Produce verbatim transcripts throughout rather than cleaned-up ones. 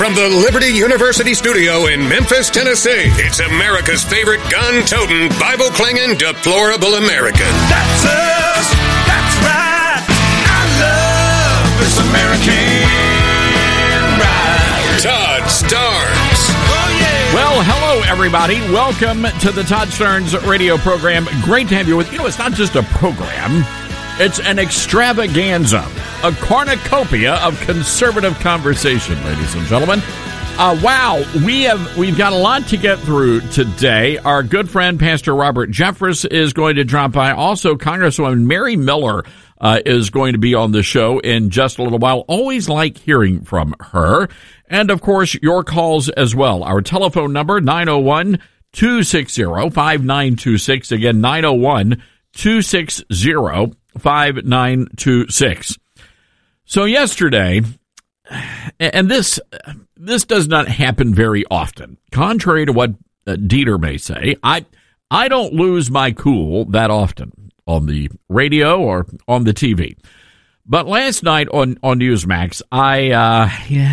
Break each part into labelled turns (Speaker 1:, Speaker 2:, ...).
Speaker 1: From the Liberty University studio in Memphis, Tennessee, it's America's favorite gun-toting, Bible-clinging, deplorable American.
Speaker 2: That's us. That's right. I love this American ride.
Speaker 1: Todd Starnes.
Speaker 2: Oh, yeah.
Speaker 3: Well, hello, everybody. Welcome to the Todd Starnes radio program. Great to have you with. You know, it's not just a program. It's an extravaganza, a cornucopia of conservative conversation, ladies and gentlemen. Uh, wow, we have we've got a lot to get through today. Our good friend Pastor Robert Jeffress is going to drop by. Also, Congresswoman Mary Miller uh, is going to be on the show in just a little while. Always like hearing from her, and of course your calls as well. Our telephone number nine oh one, two six zero, five nine two six. Again, nine oh one, two six zero, five nine two six. So yesterday, and this this does not happen very often. Contrary to what uh, Dieter may say, I I don't lose my cool that often on the radio or on the T V. But last night on, on Newsmax, I uh,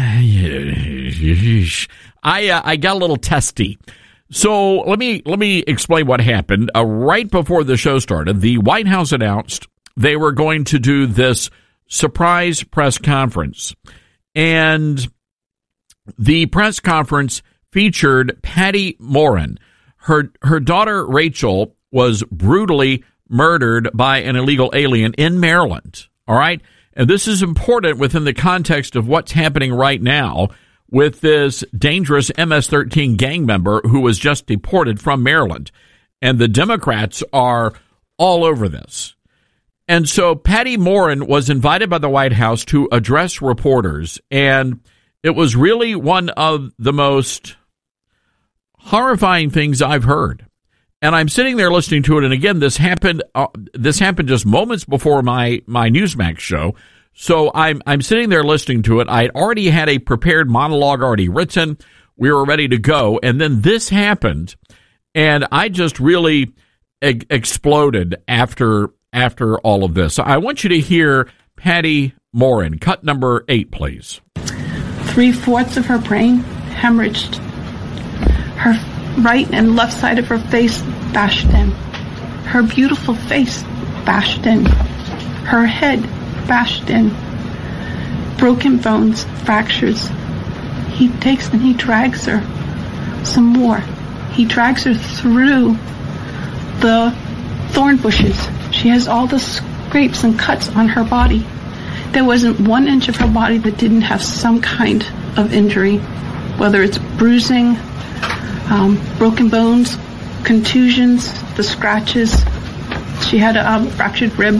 Speaker 3: I uh, I got a little testy. So let me let me explain what happened. Uh, right before the show started, the White House announced they were going to do this surprise press conference. And the press conference featured Patty Morin. Her her daughter Rachel was brutally murdered by an illegal alien in Maryland. All right? And this is important within the context of what's happening right now with this dangerous M S thirteen gang member who was just deported from Maryland. And the Democrats are all over this. And so Patty Morin was invited by the White House to address reporters, and it was really one of the most horrifying things I've heard. And I'm sitting there listening to it, and again, this happened. Uh, this happened just moments before my my Newsmax show. So I'm I'm sitting there listening to it. I had already had a prepared monologue already written. We were ready to go, and then this happened, and I just really e- exploded after. After all of this. I want you to hear Patty Morin. Cut number eight, please.
Speaker 4: Three-fourths of her brain hemorrhaged. Her right and left side of her face bashed in. Her beautiful face bashed in. Her head bashed in. Broken bones, fractures. He takes and he drags her some more. He drags her through the thorn bushes. She has all the scrapes and cuts on her body. There wasn't one inch of her body that didn't have some kind of injury, whether it's bruising, um, broken bones, contusions, the scratches. She had a um, fractured rib,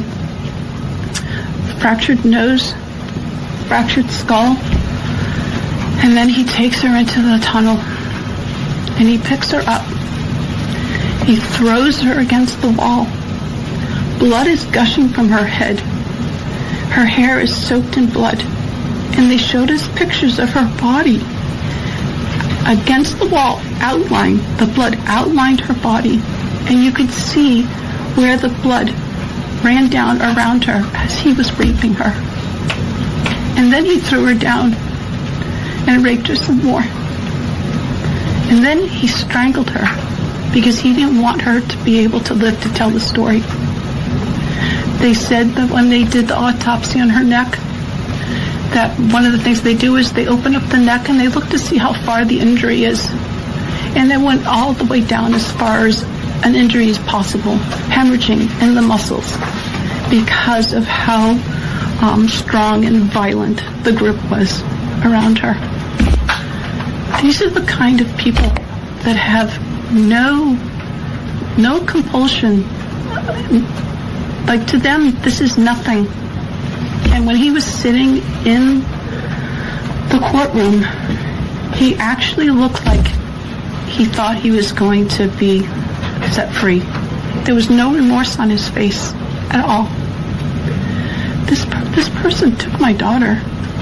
Speaker 4: fractured nose, fractured skull. And then he takes her into the tunnel, and he picks her up. He throws her against the wall. Blood is gushing from her head. Her hair is soaked in blood. And they showed us pictures of her body. Against the wall, outlined, the blood outlined her body. And you could see where the blood ran down around her as he was raping her. And then he threw her down and raped her some more. And then he strangled her because he didn't want her to be able to live to tell the story. They said that when they did the autopsy on her neck, that one of the things they do is they open up the neck and they look to see how far the injury is. And they went all the way down as far as an injury is possible, hemorrhaging in the muscles, because of how um, strong and violent the grip was around her. These are the kind of people that have no, no compulsion. Like, to them, this is nothing. And when he was sitting in the courtroom, he actually looked like he thought he was going to be set free. There was no remorse on his face at all. This this person took my daughter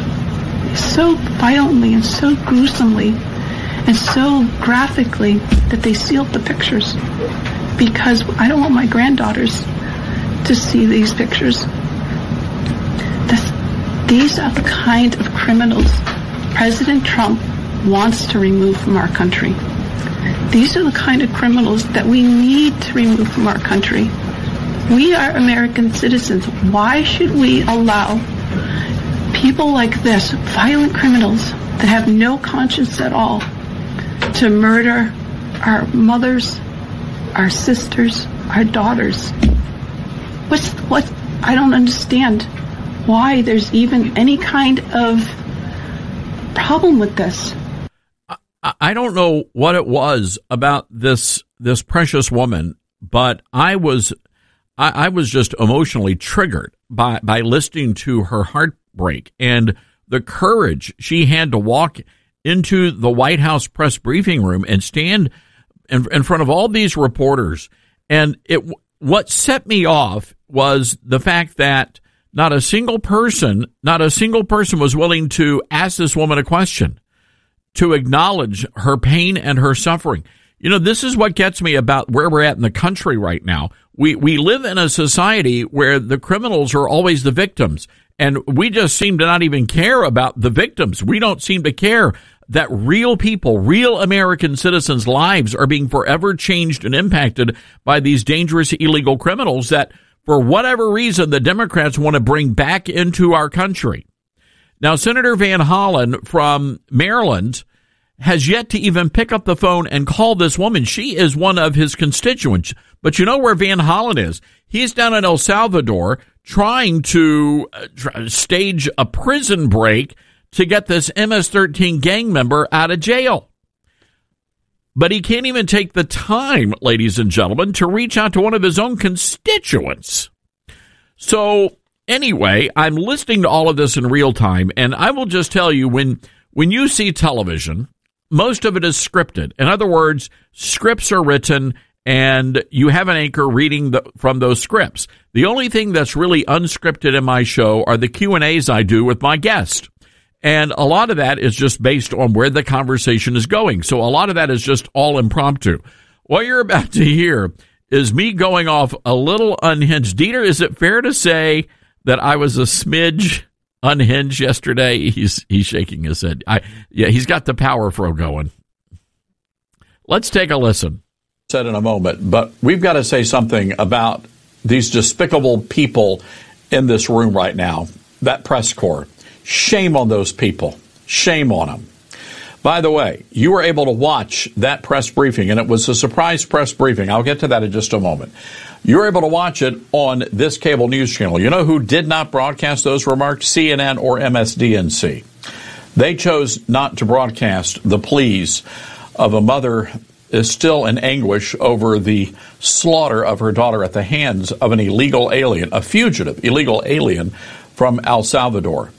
Speaker 4: so violently and so gruesomely and so graphically that they sealed the pictures, because I don't want my granddaughters to see these pictures. This, these are the kind of criminals President Trump wants to remove from our country. These are the kind of criminals that we need to remove from our country. We are American citizens. Why should we allow people like this, violent criminals that have no conscience at all, to murder our mothers, our sisters, our daughters? What's what? I don't understand why there's even any kind of problem with this.
Speaker 3: I don't know what it was about this this precious woman, but I was I, I was just emotionally triggered by, by listening to her heartbreak and the courage she had to walk into the White House press briefing room and stand in, in front of all these reporters. And it what set me off was the fact that not a single person, not a single person was willing to ask this woman a question, to acknowledge her pain and her suffering. You know, this is what gets me about where we're at in the country right now. We we live in a society where the criminals are always the victims, and we just seem to not even care about the victims. We don't seem to care that real people, real American citizens' lives are being forever changed and impacted by these dangerous illegal criminals that, for whatever reason, the Democrats want to bring back into our country. Now, Senator Van Hollen from Maryland has yet to even pick up the phone and call this woman. She is one of his constituents. But you know where Van Hollen is? He's down in El Salvador trying to uh, stage a prison break to get this M S thirteen gang member out of jail. But he can't even take the time, ladies and gentlemen, to reach out to one of his own constituents. So anyway, I'm listening to all of this in real time, and I will just tell you, when when you see television, most of it is scripted. In other words, scripts are written, and you have an anchor reading the, from those scripts. The only thing that's really unscripted in my show are the Q and A's I do with my guest. And a lot of that is just based on where the conversation is going. So a lot of that is just all impromptu. What you're about to hear is me going off a little unhinged. Dieter, is it fair to say that I was a smidge unhinged yesterday? He's he's shaking his head. I yeah, he's got the power throw going. Let's take a listen.
Speaker 5: Said in a moment, but we've got to say something about these despicable people in this room right now. That press corps. Shame on those people. Shame on them. By the way, you were able to watch that press briefing, and it was a surprise press briefing. I'll get to that in just a moment. You were able to watch it on this cable news channel. You know who did not broadcast those remarks? C N N or M S D N C. They chose not to broadcast the pleas of a mother is still in anguish over the slaughter of her daughter at the hands of an illegal alien, a fugitive illegal alien from El Salvador.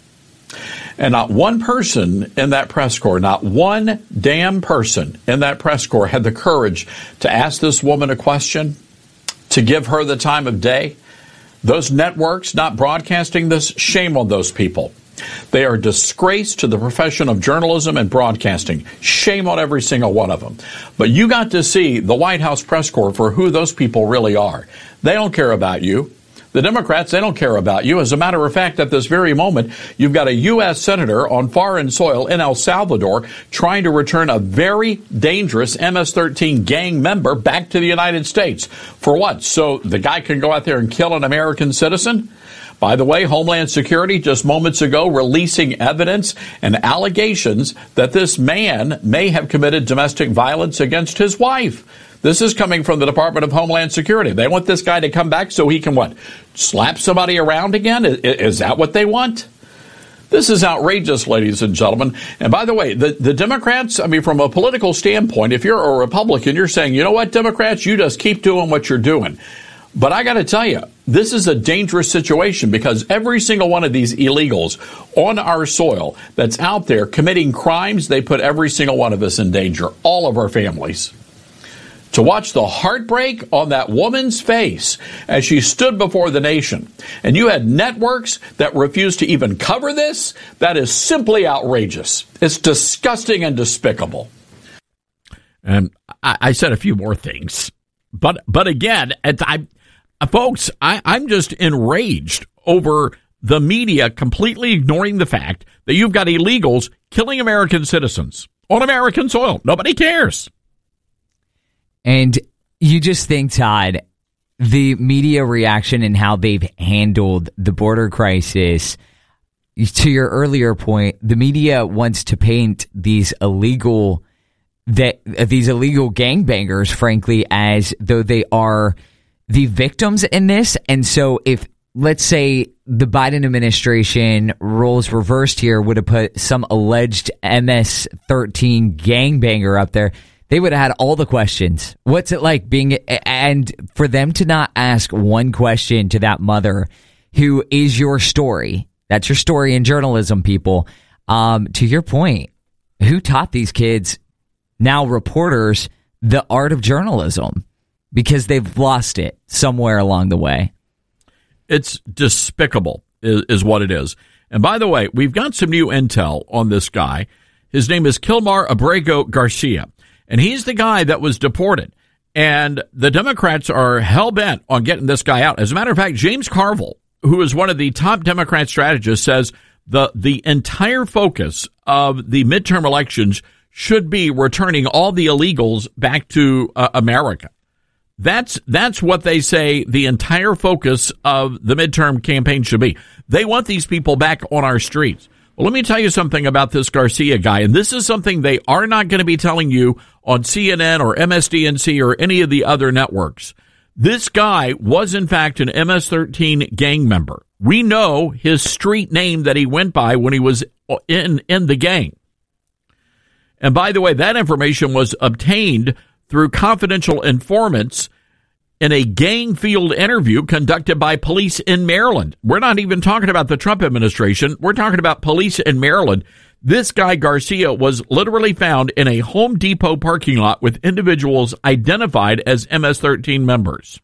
Speaker 5: And not one person in that press corps, not one damn person in that press corps had the courage to ask this woman a question, to give her the time of day. Those networks not broadcasting this, shame on those people. They are a disgrace to the profession of journalism and broadcasting. Shame on every single one of them. But you got to see the White House press corps for who those people really are. They don't care about you. The Democrats, they don't care about you. As a matter of fact, at this very moment, you've got a U S senator on foreign soil in El Salvador trying to return a very dangerous M S thirteen gang member back to the United States. For what? So the guy can go out there and kill an American citizen? By the way, Homeland Security just moments ago releasing evidence and allegations that this man may have committed domestic violence against his wife. This is coming from the Department of Homeland Security. They want this guy to come back so he can, what, slap somebody around again? Is, is that what they want? This is outrageous, ladies and gentlemen. And by the way, the, the Democrats, I mean, from a political standpoint, if you're a Republican, you're saying, you know what, Democrats, you just keep doing what you're doing. But I got to tell you, this is a dangerous situation because every single one of these illegals on our soil that's out there committing crimes, they put every single one of us in danger, all of our families. To watch the heartbreak on that woman's face as she stood before the nation, and you had networks that refused to even cover this, that is simply outrageous. It's disgusting and despicable.
Speaker 3: And I, I said a few more things. But but again, I, folks, I, I'm just enraged over the media completely ignoring the fact that you've got illegals killing American citizens on American soil. Nobody cares.
Speaker 6: And you just think, Todd, the media reaction and how they've handled the border crisis, to your earlier point, the media wants to paint these illegal that these illegal gangbangers, frankly, as though they are the victims in this. And so if, let's say, the Biden administration, roles reversed here, would have put some alleged M S thirteen gangbanger up there, they would have had all the questions. What's it like being, and for them to not ask one question to that mother who is your story. That's your story in journalism, people. Um, to your point, who taught these kids, now reporters, the art of journalism? Because they've lost it somewhere along the way.
Speaker 3: It's despicable, is, is what it is. And by the way, we've got some new intel on this guy. His name is Kilmar Abrego Garcia, and he's the guy that was deported. And the Democrats are hell-bent on getting this guy out. As a matter of fact, James Carville, who is one of the top Democrat strategists, says the the entire focus of the midterm elections should be returning all the illegals back to uh, America. That's that's what they say the entire focus of the midterm campaign should be. They want these people back on our streets. Well, let me tell you something about this Garcia guy, and this is something they are not going to be telling you on C N N or M S D N C or any of the other networks. This guy was, in fact, an M S thirteen gang member. We know his street name that he went by when he was in, in the gang. And by the way, that information was obtained through confidential informants in a gang field interview conducted by police in Maryland. We're not even talking about the Trump administration. We're talking about police in Maryland. This guy, Garcia, was literally found in a Home Depot parking lot with individuals identified as M S thirteen members.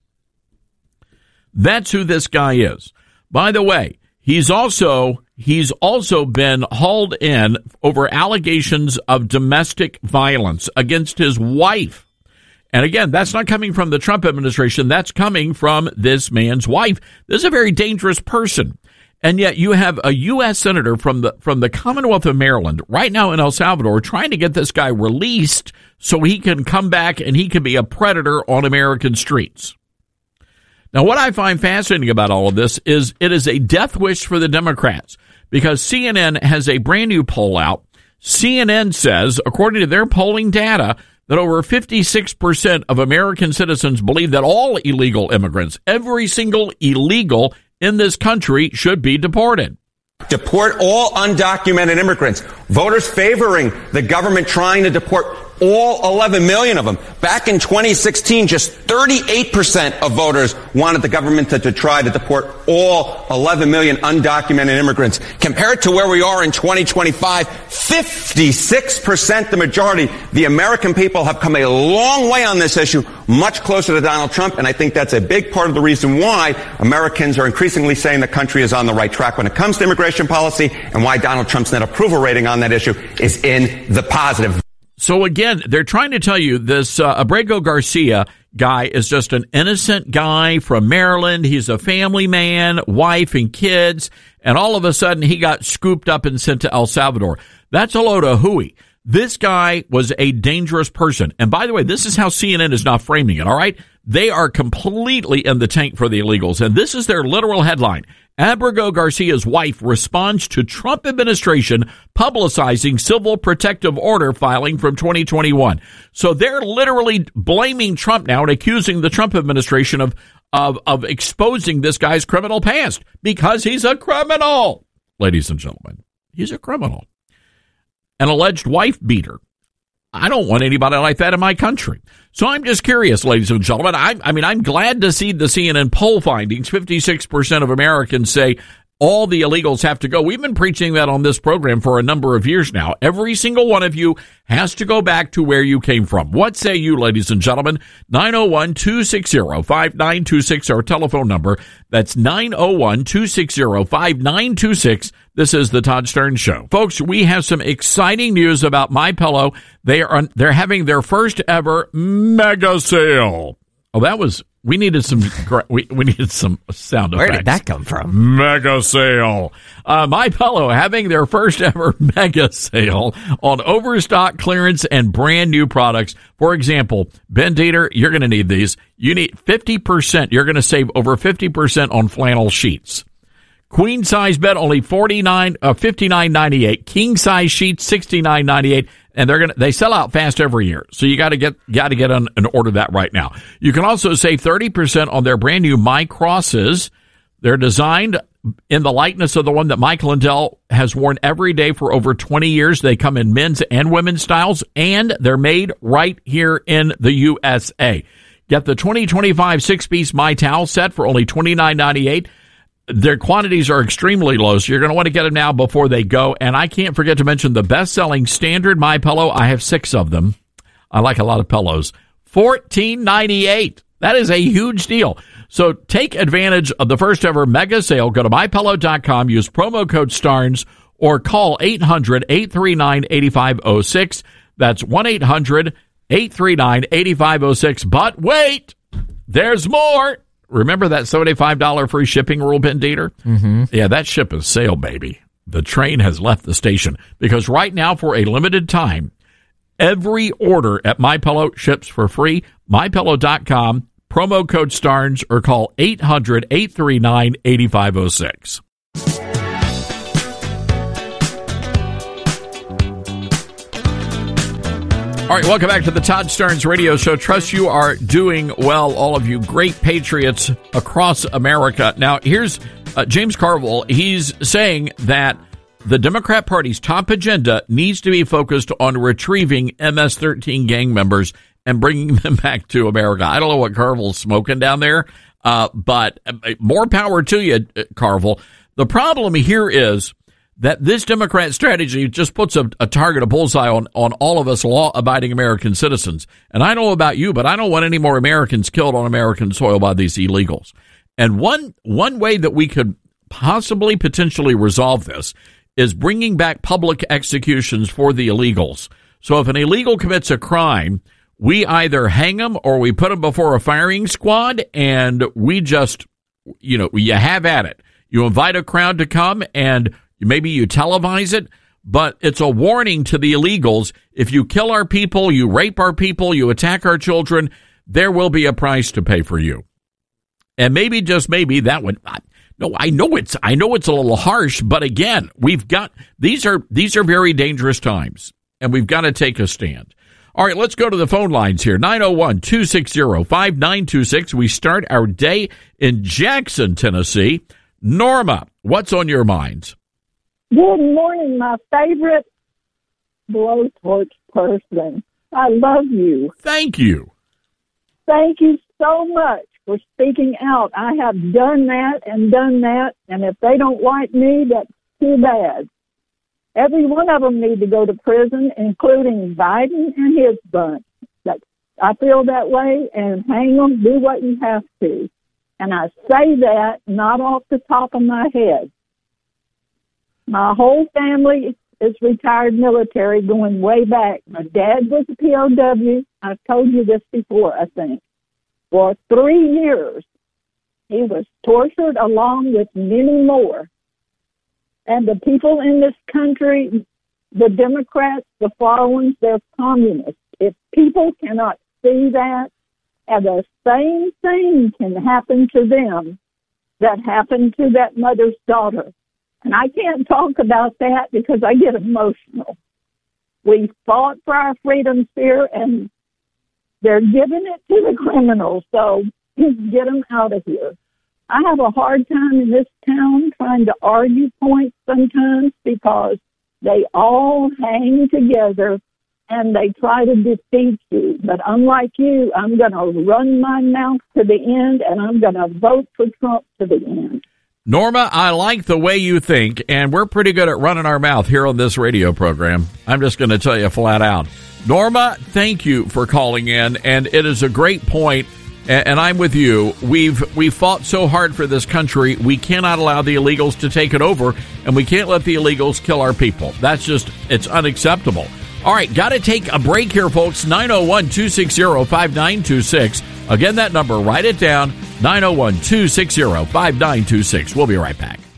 Speaker 3: That's who this guy is. By the way, he's also he's also been hauled in over allegations of domestic violence against his wife. And again, that's not coming from the Trump administration. That's coming from this man's wife. This is a very dangerous person. And yet you have a U S senator from the from the Commonwealth of Maryland right now in El Salvador trying to get this guy released so he can come back and he can be a predator on American streets. Now, what I find fascinating about all of this is it is a death wish for the Democrats because C N N has a brand new poll out. C N N says, according to their polling data, that over fifty-six percent of American citizens believe that all illegal immigrants, every single illegal in this country, should be deported.
Speaker 7: Deport all undocumented immigrants. Voters favoring the government trying to deport all eleven million of them. Back in twenty sixteen, just thirty-eight percent of voters wanted the government to, to try to deport all eleven million undocumented immigrants. Compared to where we are in twenty twenty-five, fifty-six percent, the majority. The American people have come a long way on this issue, much closer to Donald Trump, and I think that's a big part of the reason why Americans are increasingly saying the country is on the right track when it comes to immigration policy, and why Donald Trump's net approval rating on that issue is in the positive.
Speaker 3: So again, they're trying to tell you this uh, Abrego Garcia guy is just an innocent guy from Maryland. He's a family man, wife and kids, and all of a sudden he got scooped up and sent to El Salvador. That's a load of hooey. This guy was a dangerous person. And by the way, this is how C N N is now framing it, all right? They are completely in the tank for the illegals, and this is their literal headline. Abrego Garcia's wife responds to Trump administration publicizing civil protective order filing from twenty twenty-one. So they're literally blaming Trump now and accusing the Trump administration of, of, of exposing this guy's criminal past because he's a criminal. Ladies and gentlemen, he's a criminal. An alleged wife beater. I don't want anybody like that in my country. So I'm just curious, ladies and gentlemen. I, I mean, I'm glad to see the C N N poll findings. fifty-six percent of Americans say all the illegals have to go. We've been preaching that on this program for a number of years now. Every single one of you has to go back to where you came from. What say you, ladies and gentlemen? nine oh one, two six zero, five nine two six, our telephone number. That's nine oh one, two six zero, five nine two six. This is the Todd Stern Show. Folks, we have some exciting news about MyPillow. They are they're having their first ever mega sale. Oh, that was, we needed some, we, we needed some sound effects.
Speaker 6: Where did that come from?
Speaker 3: Mega sale. Uh, MyPillow having their first ever mega sale on overstock clearance and brand new products. For example, Ben Dieter, you're going to need these. You need fifty percent. You're going to save over fifty percent on flannel sheets. Queen size bed only forty-nine, uh, fifty-nine ninety-eight. King size sheets sixty-nine ninety-eight. And they're gonna they sell out fast every year, so you got to get got to get on and order that right now. You can also save thirty percent on their brand new My Crosses. They're designed in the likeness of the one that Mike Lindell has worn every day for over twenty years. They come in men's and women's styles, and they're made right here in the U S A. Get the twenty twenty-five six-piece My Towel set for only twenty-nine ninety-eight. Their quantities are extremely low, so you're going to want to get them now before they go. And I can't forget to mention the best-selling standard MyPillow. I have six of them. I like a lot of pillows. fourteen ninety-eight. That is a huge deal. So take advantage of the first-ever mega sale. Go to my pillow dot com, use promo code STARNS, or call eight hundred, eight three nine, eight five zero six. That's one eight hundred, eight three nine, eight five zero six. But wait, there's more. Remember that seventy-five dollars free shipping rule, Ben Dieter?
Speaker 6: Mm-hmm.
Speaker 3: Yeah, that ship has sailed, baby. The train has left the station. Because right now, for a limited time, every order at MyPillow ships for free. my pillow dot com, promo code STARNS, or call eight hundred, eight three nine, eight five zero six. All right, welcome back to the Todd Starnes Radio Show. Trust you are doing well, all of you great patriots across America. Now, here's uh, James Carville. He's saying that the Democrat Party's top agenda needs to be focused on retrieving M S thirteen gang members and bringing them back to America. I don't know what Carville's smoking down there, uh, but more power to you, Carville. The problem here is that this Democrat strategy just puts a, a target, a bullseye on, on all of us law-abiding American citizens. And I don't know about you, but I don't want any more Americans killed on American soil by these illegals. And one one way that we could possibly, potentially resolve this is bringing back public executions for the illegals. So if an illegal commits a crime, we either hang them or we put them before a firing squad, and we just, you know, you have at it. You invite a crowd to come, and maybe you televise it, but it's a warning to the illegals. If you kill our people, you rape our people, you attack our children, there will be a price to pay for you. And maybe, just maybe, that would, no, I know it's, I know it's a little harsh, but again, we've got, these are, these are very dangerous times, and we've got to take a stand. All right, let's go to the phone lines here. nine oh one, two six zero, five nine two six. We start our day in Jackson, Tennessee. Norma, what's on your mind?
Speaker 8: Good morning, my favorite blowtorch person. I love you.
Speaker 3: Thank you.
Speaker 8: Thank you so much for speaking out. I have done that and done that, and if they don't like me, that's too bad. Every one of them need to go to prison, including Biden and his bunch. That's, I feel that way, and hang them, do what you have to. And I say that not off the top of my head. My whole family is retired military going way back. My dad was a P O W. I've told you this before, I think. For three years, he was tortured along with many more. And the people in this country, the Democrats, the followers, they're communists. If people cannot see that, and the same thing can happen to them that happened to that mother's daughter. And I can't talk about that because I get emotional. We fought for our freedoms here, and they're giving it to the criminals, so get them out of here. I have a hard time in this town trying to argue points sometimes because they all hang together and they try to defeat you. But unlike you, I'm going to run my mouth to the end, and I'm going to vote for Trump to the end.
Speaker 3: Norma, I like the way you think, and we're pretty good at running our mouth here on this radio program. I'm just going to tell you flat out. Norma, thank you for calling in, and it is a great point, and I'm with you. We've we fought so hard for this country, we cannot allow the illegals to take it over, and we can't let the illegals kill our people. That's just, it's unacceptable. All right, got to take a break here, folks. nine oh one, two six zero, five nine two six. Again, that number, write it down, nine oh one, two six zero, five nine two six. We'll be right back.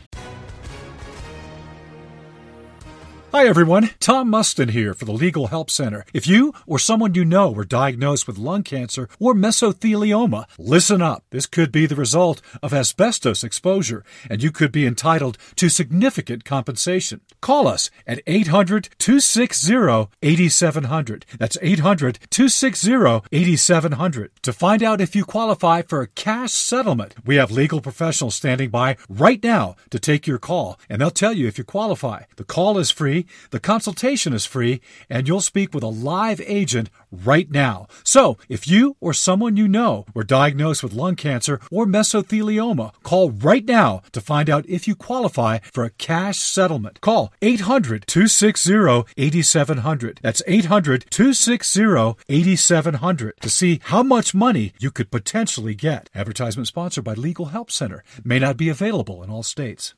Speaker 9: Hi, everyone. Tom Mustin here for the Legal Help Center. If you or someone you know were diagnosed with lung cancer or mesothelioma, listen up. This could be the result of asbestos exposure, and you could be entitled to significant compensation. Call us at eight hundred, two six zero, eight seven zero zero. That's eight hundred, two six zero, eight seven zero zero. To find out if you qualify for a cash settlement, we have legal professionals standing by right now to take your call, and they'll tell you if you qualify. The call is free. The consultation is free, and you'll speak with a live agent right now. So, if you or someone you know were diagnosed with lung cancer or mesothelioma, call right now to find out if you qualify for a cash settlement. Call eight hundred, two six zero, eight seven zero zero. That's eight hundred, two six zero, eight seven zero zero to see how much money you could potentially get. Advertisement sponsored by Legal Help Center. May not be available in all states.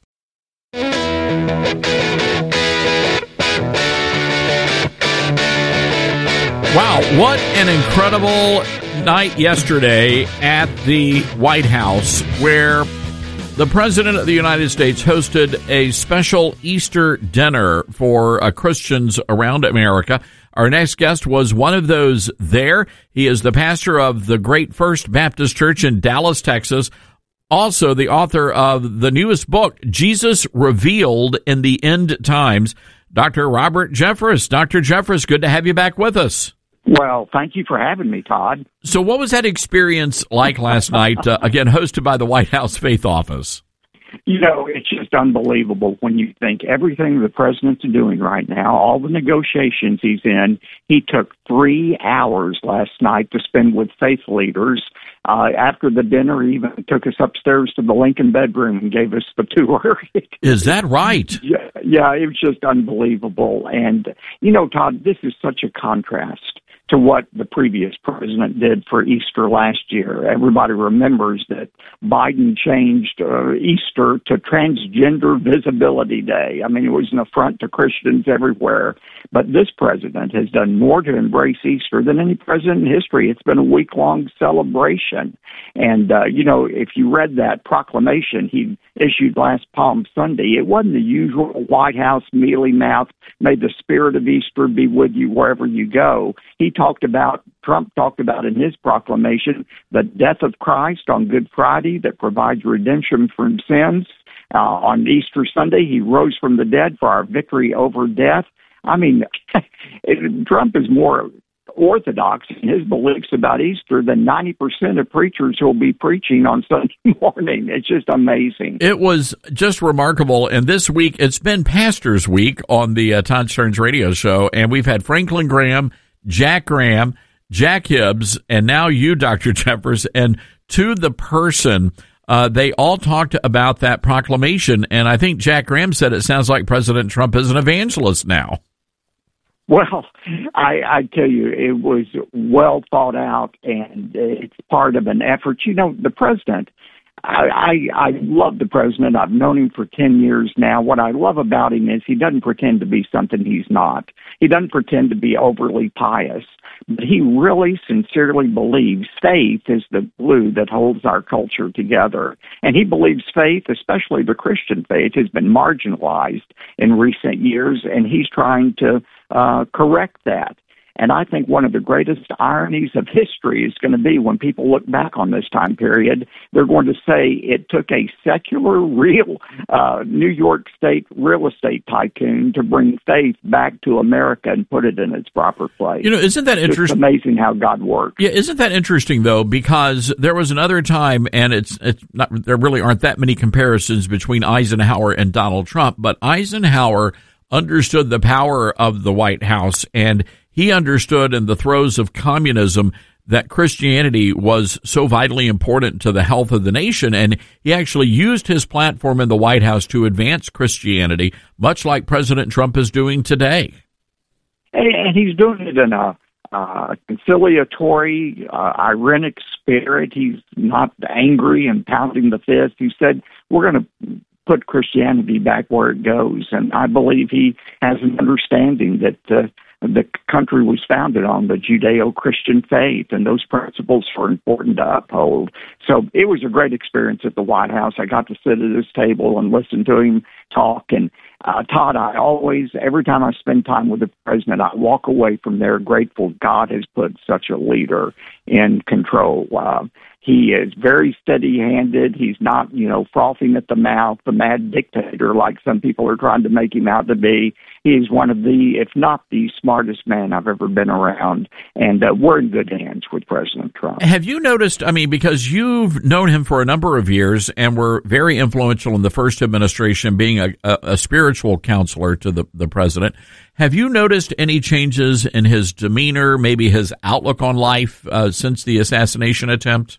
Speaker 3: Wow, what an incredible night yesterday at the White House, where the President of the United States hosted a special Easter dinner for uh, Christians around America. Our next guest was one of those there. He is the pastor of the Great First Baptist Church in Dallas, Texas. Also, the author of the newest book, Jesus Revealed in the End Times, Doctor Robert Jeffress. Doctor Jeffress, good to have you back with us.
Speaker 10: Well, thank you for having me, Todd.
Speaker 3: So what was that experience like last night, uh, again, hosted by the White House Faith Office?
Speaker 10: You know, it's just unbelievable when you think everything the president's doing right now, all the negotiations he's in. He took three hours last night to spend with faith leaders. Uh, after the dinner, he even took us upstairs to the Lincoln bedroom and gave us the tour.
Speaker 3: Is that right?
Speaker 10: Yeah, yeah, it was just unbelievable. And, you know, Todd, this is such a contrast to what the previous president did for Easter last year. Everybody remembers that Biden changed uh, Easter to Transgender Visibility Day. I mean, it was an affront to Christians everywhere. But this president has done more to embrace Easter than any president in history. It's been a week-long celebration. And, uh, you know, if you read that proclamation he issued last Palm Sunday, it wasn't the usual White House mealy mouth, may the spirit of Easter be with you wherever you go. He talked about, Trump talked about in his proclamation, the death of Christ on Good Friday that provides redemption from sins. Uh, on Easter Sunday, he rose from the dead for our victory over death. I mean, Trump is more orthodox in his beliefs about Easter than ninety percent of preachers who'll be preaching on Sunday morning. It's just amazing.
Speaker 3: It was just remarkable. And this week, it's been Pastors Week on the uh, Todd Stearns radio show. And we've had Franklin Graham, Jack Graham, Jack Hibbs, and now you, Doctor Jeffress. And to the person, uh, they all talked about that proclamation. And I think Jack Graham said it sounds like President Trump is an evangelist now.
Speaker 10: Well, I, I tell you, it was well thought out, and it's part of an effort. You know, the president, I, I, I love the president. I've known him for ten years now. What I love about him is he doesn't pretend to be something he's not. He doesn't pretend to be overly pious, but he really sincerely believes faith is the glue that holds our culture together. And he believes faith, especially the Christian faith, has been marginalized in recent years, and he's trying to Uh, correct that. And I think one of the greatest ironies of history is going to be when people look back on this time period, they're going to say it took a secular, real uh, New York State real estate tycoon to bring faith back to America and put it in its proper place.
Speaker 3: You know, isn't that interesting?
Speaker 10: It's amazing how God works.
Speaker 3: Yeah, isn't that interesting, though, because there was another time, and it's, it's not, there really aren't that many comparisons between Eisenhower and Donald Trump, but Eisenhower understood the power of the White House, and he understood in the throes of communism that Christianity was so vitally important to the health of the nation, and he actually used his platform in the White House to advance Christianity, much like President Trump is doing today.
Speaker 10: And he's doing it in a uh, conciliatory, uh, ironic spirit. He's not angry and pounding the fist. He said, we're going to put Christianity back where it goes. And I believe he has an understanding that uh, the country was founded on, the Judeo-Christian faith, and those principles are important to uphold. So it was a great experience at the White House. I got to sit at his table and listen to him talk. And uh, Todd, I always, every time I spend time with the president, I walk away from there grateful God has put such a leader in control. Uh, He is very steady-handed. He's not, you know, frothing at the mouth, the mad dictator like some people are trying to make him out to be. He is one of the, if not the smartest man I've ever been around, and uh, we're in good hands with President Trump.
Speaker 3: Have you noticed, I mean, because you've known him for a number of years and were very influential in the first administration, being a, a, a spiritual counselor to the, the president, have you noticed any changes in his demeanor, maybe his outlook on life uh, since the assassination attempt?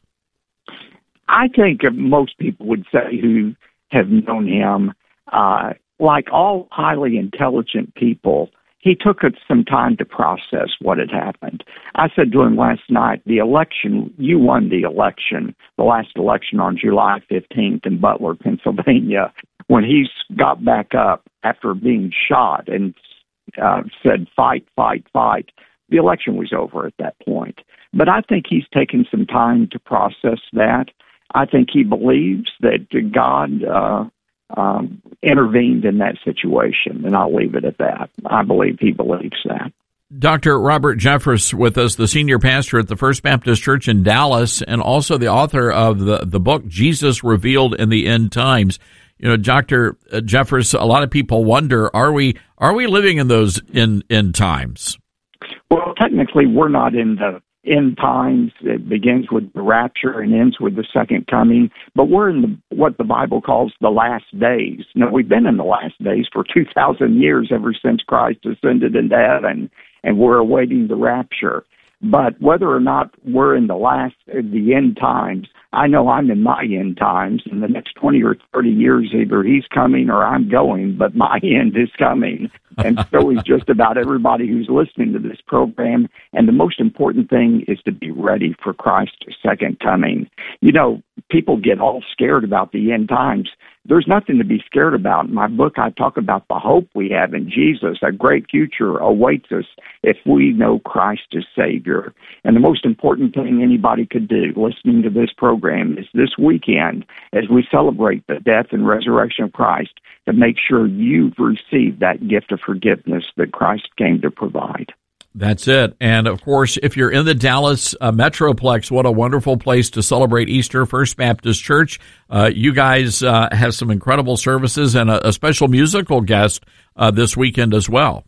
Speaker 10: I think most people would say who have known him, uh, like all highly intelligent people, he took some time to process what had happened. I said to him last night, the election, you won the election, the last election on July fifteenth in Butler, Pennsylvania, when he got back up after being shot and uh, said, fight, fight, fight. The election was over at that point. But I think he's taken some time to process that. I think he believes that God uh, um, intervened in that situation, and I'll leave it at that. I believe he believes that.
Speaker 3: Doctor Robert Jeffress with us, the senior pastor at the First Baptist Church in Dallas, and also the author of the, the book, Jesus Revealed in the End Times. You know, Doctor Jeffress, a lot of people wonder, are we are we living in those end, end times?
Speaker 10: Well, technically, we're not in the end times. It begins with the rapture and ends with the second coming, but we're in the, what the Bible calls the last days. Now, we've been in the last days for two thousand years, ever since Christ ascended into heaven, and we're awaiting the rapture. But whether or not we're in the last, the end times, I know I'm in my end times. In the next twenty or thirty years, either he's coming or I'm going, but my end is coming. And so is just about everybody who's listening to this program. And the most important thing is to be ready for Christ's second coming. You know, people get all scared about the end times. There's nothing to be scared about. In my book, I talk about the hope we have in Jesus. A great future awaits us if we know Christ as Savior. And the most important thing anybody could do listening to this program is this weekend, as we celebrate the death and resurrection of Christ, to make sure you've received that gift of forgiveness that Christ came to provide.
Speaker 3: That's it. And, of course, if you're in the Dallas uh, Metroplex, what a wonderful place to celebrate Easter, First Baptist Church. Uh, you guys uh, have some incredible services and a, a special musical guest uh, this weekend as well.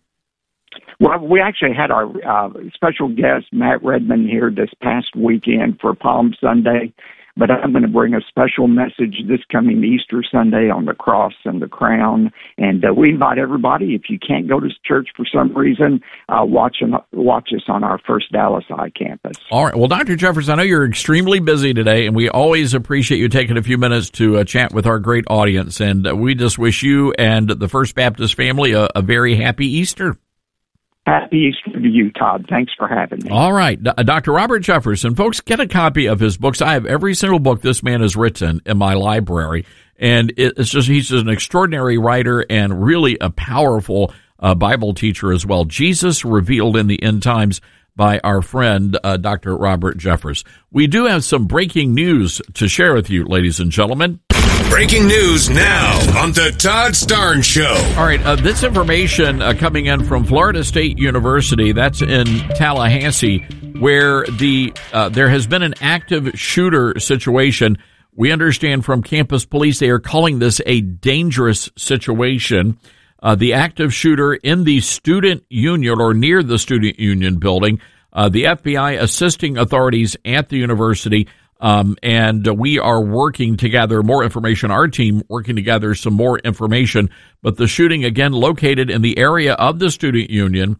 Speaker 10: Well, we actually had our uh, special guest, Matt Redman, here this past weekend for Palm Sunday. But I'm going to bring a special message this coming Easter Sunday on the cross and the crown. And uh, we invite everybody, if you can't go to church for some reason, uh, watch, watch us on our First Dallas I campus.
Speaker 3: All right. Well, Doctor Jeffress, I know you're extremely busy today, and we always appreciate you taking a few minutes to uh, chat with our great audience. And uh, we just wish you and the First Baptist family a, a very happy Easter.
Speaker 10: Happy Easter to you, Todd. Thanks for having me.
Speaker 3: All right. D- Doctor Robert Jeffress, and folks, get a copy of his books. I have every single book this man has written in my library, and it's just he's just an extraordinary writer and really a powerful uh, Bible teacher as well. Jesus Revealed in the End Times by our friend, uh, Doctor Robert Jeffress. We do have some breaking news to share with you, ladies and gentlemen.
Speaker 1: Breaking news now on the Todd Starnes Show.
Speaker 3: All right, uh, this information uh, coming in from Florida State University, that's in Tallahassee, where the uh, there has been an active shooter situation. We understand from campus police they are calling this a dangerous situation. Uh, the active shooter in the student union or near the student union building, uh, the F B I assisting authorities at the university. Um, and we are working to gather more information. Our team working to gather some more information. But the shooting, again, located in the area of the student union.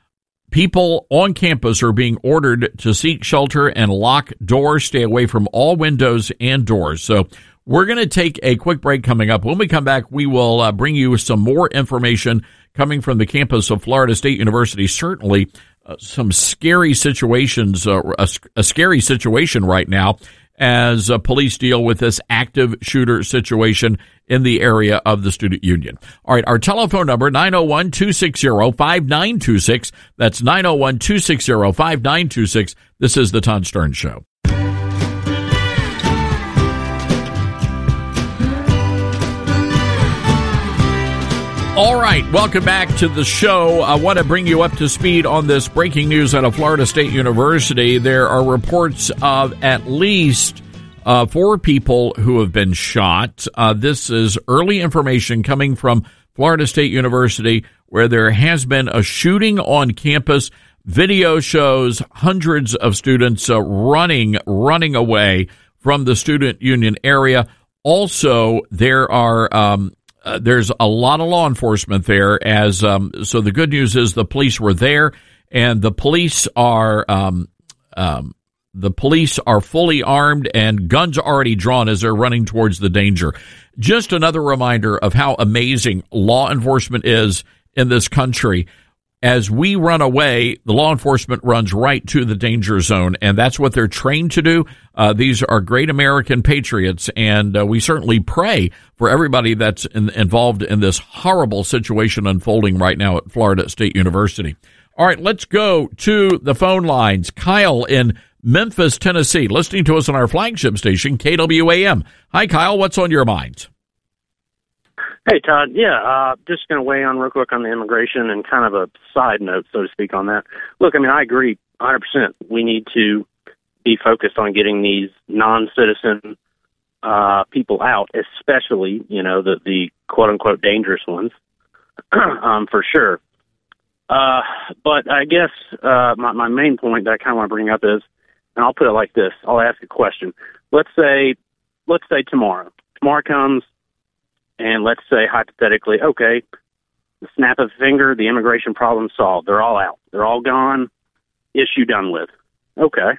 Speaker 3: People on campus are being ordered to seek shelter and lock doors, stay away from all windows and doors. So we're going to take a quick break coming up. When we come back, we will uh, bring you some more information coming from the campus of Florida State University. Certainly Uh, some scary situations, uh, a, a scary situation right now. as uh, police deal with this active shooter situation in the area of the student union. All right, our telephone number, nine oh one, two six zero, five nine two six. That's nine oh one, two six zero, five nine two six. This is the Todd Stern Show. All right, welcome back to the show. I want to bring you up to speed on this breaking news out of Florida State University. There are reports of at least uh, four people who have been shot. Uh, this is early information coming from Florida State University, where there has been a shooting on campus. Video shows hundreds of students uh, running, running away from the student union area. Also, there are... Um, Uh, there's a lot of law enforcement there, as um, so the good news is the police were there, and the police are um, um, the police are fully armed and guns already drawn as they're running towards the danger. Just another reminder of how amazing law enforcement is in this country. As we run away, the law enforcement runs right to the danger zone, and that's what they're trained to do. Uh, these are great American patriots, and uh, we certainly pray for everybody that's in, involved in this horrible situation unfolding right now at Florida State University. All right, let's go to the phone lines. Kyle in Memphis, Tennessee, listening to us on our flagship station, K W A M. Hi, Kyle. What's on your mind?
Speaker 11: Hey, Todd. Yeah, uh, just going to weigh on real quick on the immigration and kind of a side note, so to speak, on that. Look, I mean, I agree one hundred percent. We need to be focused on getting these non-citizen uh, people out, especially, you know, the, the quote-unquote dangerous ones, um, for sure. Uh, but I guess uh, my, my main point that I kind of want to bring up is, and I'll put it like this. I'll ask a question. Let's say, let's say tomorrow. Tomorrow comes, and let's say hypothetically, okay, the snap of a finger, the immigration problem solved. They're all out. They're all gone. Issue done with. Okay.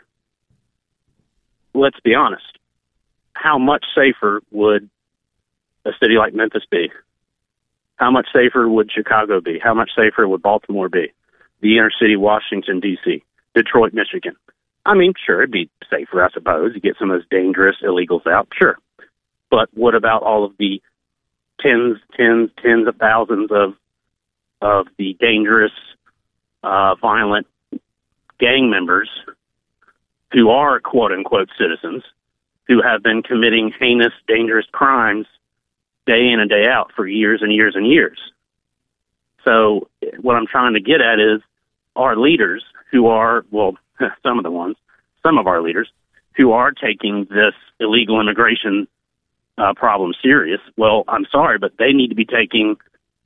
Speaker 11: Let's be honest. How much safer would a city like Memphis be? How much safer would Chicago be? How much safer would Baltimore be? The inner city, Washington, D C, Detroit, Michigan. I mean, sure, it'd be safer, I suppose. You get some of those dangerous illegals out, sure. But what about all of the tens, tens, tens of thousands of of the dangerous, uh, violent gang members who are quote-unquote citizens, who have been committing heinous, dangerous crimes day in and day out for years and years and years? So what I'm trying to get at is our leaders who are, well, some of the ones, some of our leaders who are taking this illegal immigration Uh, problem serious. Well, I'm sorry, but they need to be taking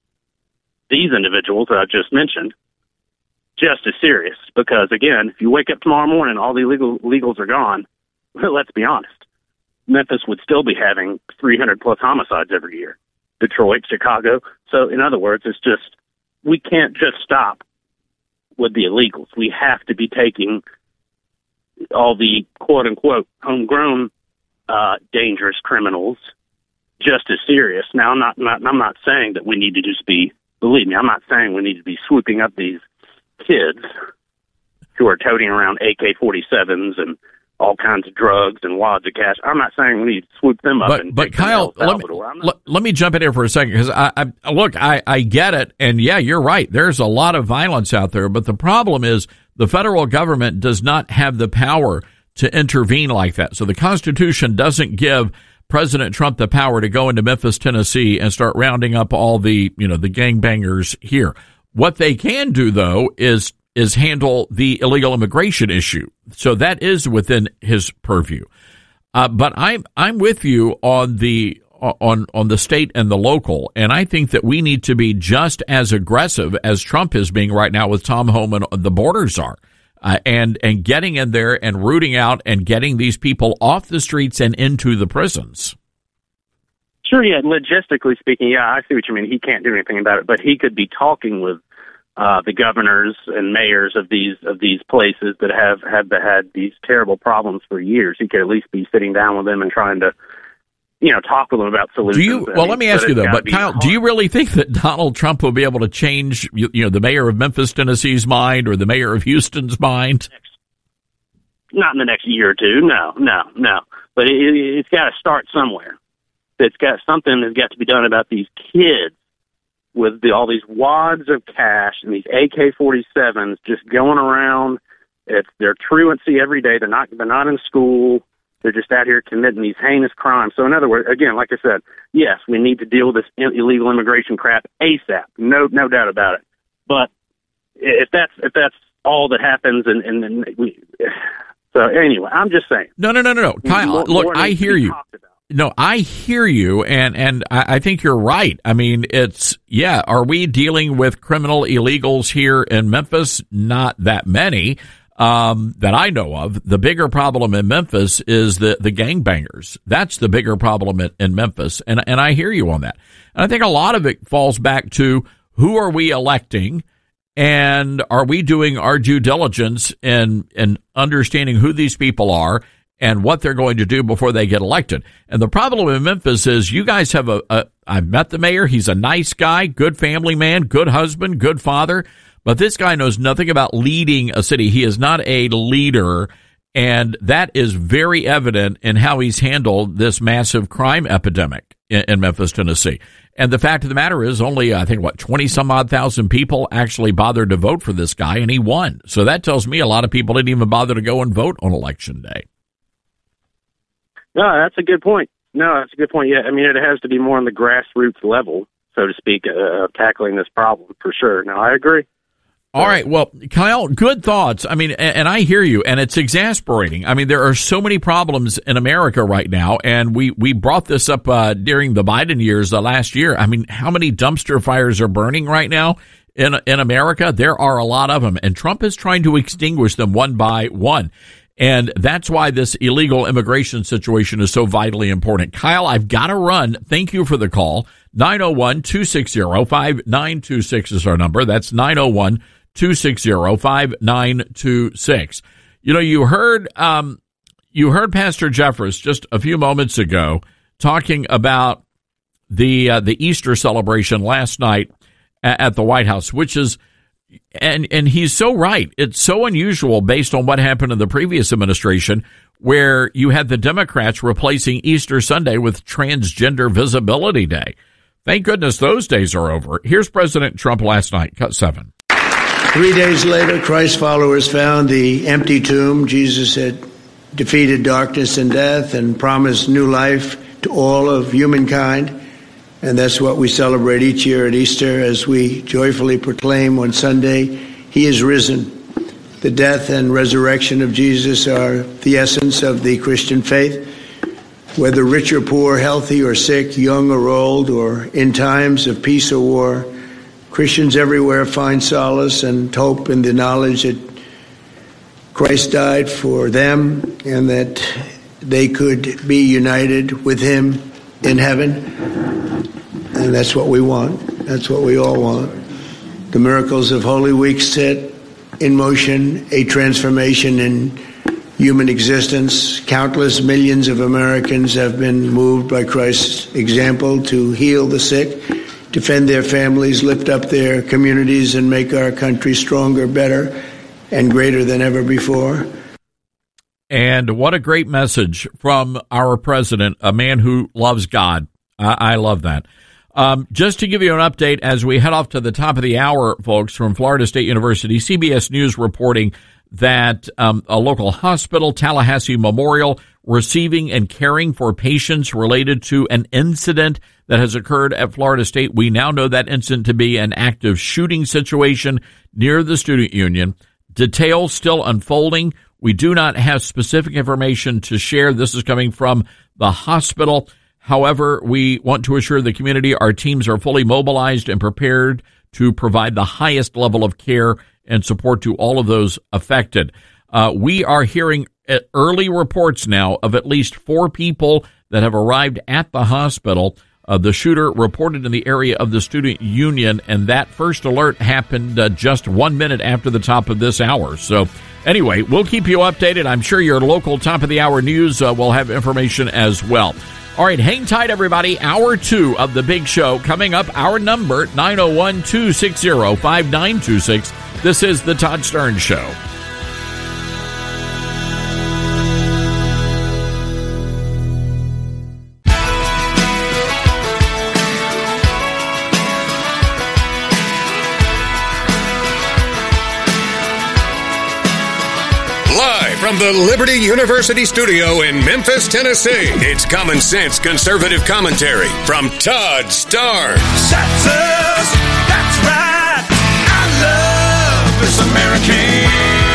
Speaker 11: these individuals that I just mentioned just as serious. Because again, if you wake up tomorrow morning, all the illegal illegals are gone. Let's be honest, Memphis would still be having three hundred plus homicides every year. Detroit, Chicago. So in other words, it's just, we can't just stop with the illegals. We have to be taking all the quote unquote homegrown Uh, dangerous criminals just as serious. Now, I'm not, not I'm not saying that we need to just be, believe me, I'm not saying we need to be swooping up these kids who are toting around A K forty-sevens and all kinds of drugs and wads of cash. I'm not saying we need to swoop them up.
Speaker 3: But,
Speaker 11: and
Speaker 3: but Kyle, let me, let, let me jump in here for a second, because I, I look, I, I get it, and yeah, you're right. There's a lot of violence out there, but the problem is the federal government does not have the power to intervene like that. So the Constitution doesn't give President Trump the power to go into Memphis, Tennessee and start rounding up all the, you know, the gangbangers here. What they can do, though, is is handle the illegal immigration issue. So that is within his purview. Uh, but I'm I'm with you on the on on the state and the local, and I think that we need to be just as aggressive as Trump is being right now with Tom Homan. The borders are. Uh, and and getting in there and rooting out and getting these people off the streets and into the prisons.
Speaker 11: Sure, yeah, logistically speaking, yeah, I see what you mean. He can't do anything about it, but he could be talking with uh, the governors and mayors of these of these places that have, have had these terrible problems for years. He could at least be sitting down with them and trying to, you know, talk with them about solutions.
Speaker 3: Do you, well, let me ask you, though, but Kyle, do you really think that Donald Trump will be able to change, you, you know, the mayor of Memphis, Tennessee's mind or the mayor of Houston's mind?
Speaker 11: Not in the next year or two. No, no, no. but it, it, it's got to start somewhere. It's got something that's got to be done about these kids with the, all these wads of cash and these A K forty-sevens just going around. It's their truancy every day. They're not they're not in school. They're just out here committing these heinous crimes. So in other words, again, like I said, yes, we need to deal with this illegal immigration crap ASAP. No, no doubt about it. But if that's if that's all that happens, and, and, and we, so anyway, I'm just saying.
Speaker 3: No, no, no, no, no, Kyle.
Speaker 11: More,
Speaker 3: look,
Speaker 11: more
Speaker 3: I hear you. No, I hear you, and and I, I think you're right. I mean, it's yeah. Are we dealing with criminal illegals here in Memphis? Not that many. Um, that I know of. The bigger problem in Memphis is the, the gangbangers. That's the bigger problem in, in Memphis. And, and I hear you on that. And I think a lot of it falls back to who are we electing, and are we doing our due diligence in, in understanding who these people are and what they're going to do before they get elected. And the problem in Memphis is you guys have a, a I've met the mayor. He's a nice guy, good family man, good husband, good father. But this guy knows nothing about leading a city. He is not a leader, and that is very evident in how he's handled this massive crime epidemic in, in Memphis, Tennessee. And the fact of the matter is only, I think, what, twenty-some-odd thousand people actually bothered to vote for this guy, and he won. So that tells me a lot of people didn't even bother to go and vote on Election Day.
Speaker 11: No, that's a good point. No, that's a good point. Yeah, I mean, it has to be more on the grassroots level, so to speak, uh, of tackling this problem, for sure. No, I agree.
Speaker 3: All right. Well, Kyle, good thoughts. I mean, and, and I hear you, and it's exasperating. I mean, there are so many problems in America right now, and we, we brought this up uh, during the Biden years uh, last year. I mean, how many dumpster fires are burning right now in in America? There are a lot of them, and Trump is trying to extinguish them one by one. And that's why this illegal immigration situation is so vitally important. Kyle, I've got to run. Thank you for the call. nine oh one, two six zero, five nine two six is our number. That's nine oh one, two six zero, five nine two six. You know, you heard um, you heard Pastor Jeffress just a few moments ago talking about the uh, the Easter celebration last night at, at the White House, which is and and he's so right. It's so unusual based on what happened in the previous administration, where you had the Democrats replacing Easter Sunday with Transgender Visibility Day. Thank goodness those days are over. Here's President Trump last night, cut seven.
Speaker 12: Three days later, Christ followers found the empty tomb. Jesus had defeated darkness and death and promised new life to all of humankind. And that's what we celebrate each year at Easter as we joyfully proclaim on Sunday, He is risen. The death and resurrection of Jesus are the essence of the Christian faith. Whether rich or poor, healthy or sick, young or old, or in times of peace or war, Christians everywhere find solace and hope in the knowledge that Christ died for them and that they could be united with Him in heaven. And that's what we want. That's what we all want. The miracles of Holy Week set in motion a transformation in human existence. Countless millions of Americans have been moved by Christ's example to heal the sick, defend their families, lift up their communities, and make our country stronger, better, and greater than ever before.
Speaker 3: And what a great message from our president, a man who loves God. I, I love that. Um, just to give you an update as we head off to the top of the hour, folks, from Florida State University, C B S News reporting that um, a local hospital, Tallahassee Memorial, receiving and caring for patients related to an incident that has occurred at Florida State. We now know that incident to be an active shooting situation near the student union. Details still unfolding. We do not have specific information to share. This is coming from the hospital. However, we want to assure the community our teams are fully mobilized and prepared to provide the highest level of care and support to all of those affected. Uh, we are hearing early reports now of at least four people that have arrived at the hospital. Uh, the shooter reported in the area of the student union, and that first alert happened uh, just one minute after the top of this hour. So anyway, we'll keep you updated. I'm sure your local top of the hour news uh, will have information as well. All right, hang tight, everybody. Hour two of the big show coming up. Our number, nine oh one, two six zero, five nine two six. This is The Todd Stern Show.
Speaker 1: From the Liberty University studio in Memphis, Tennessee, it's common sense conservative commentary from Todd Starr.
Speaker 2: That's us. That's right. I love this American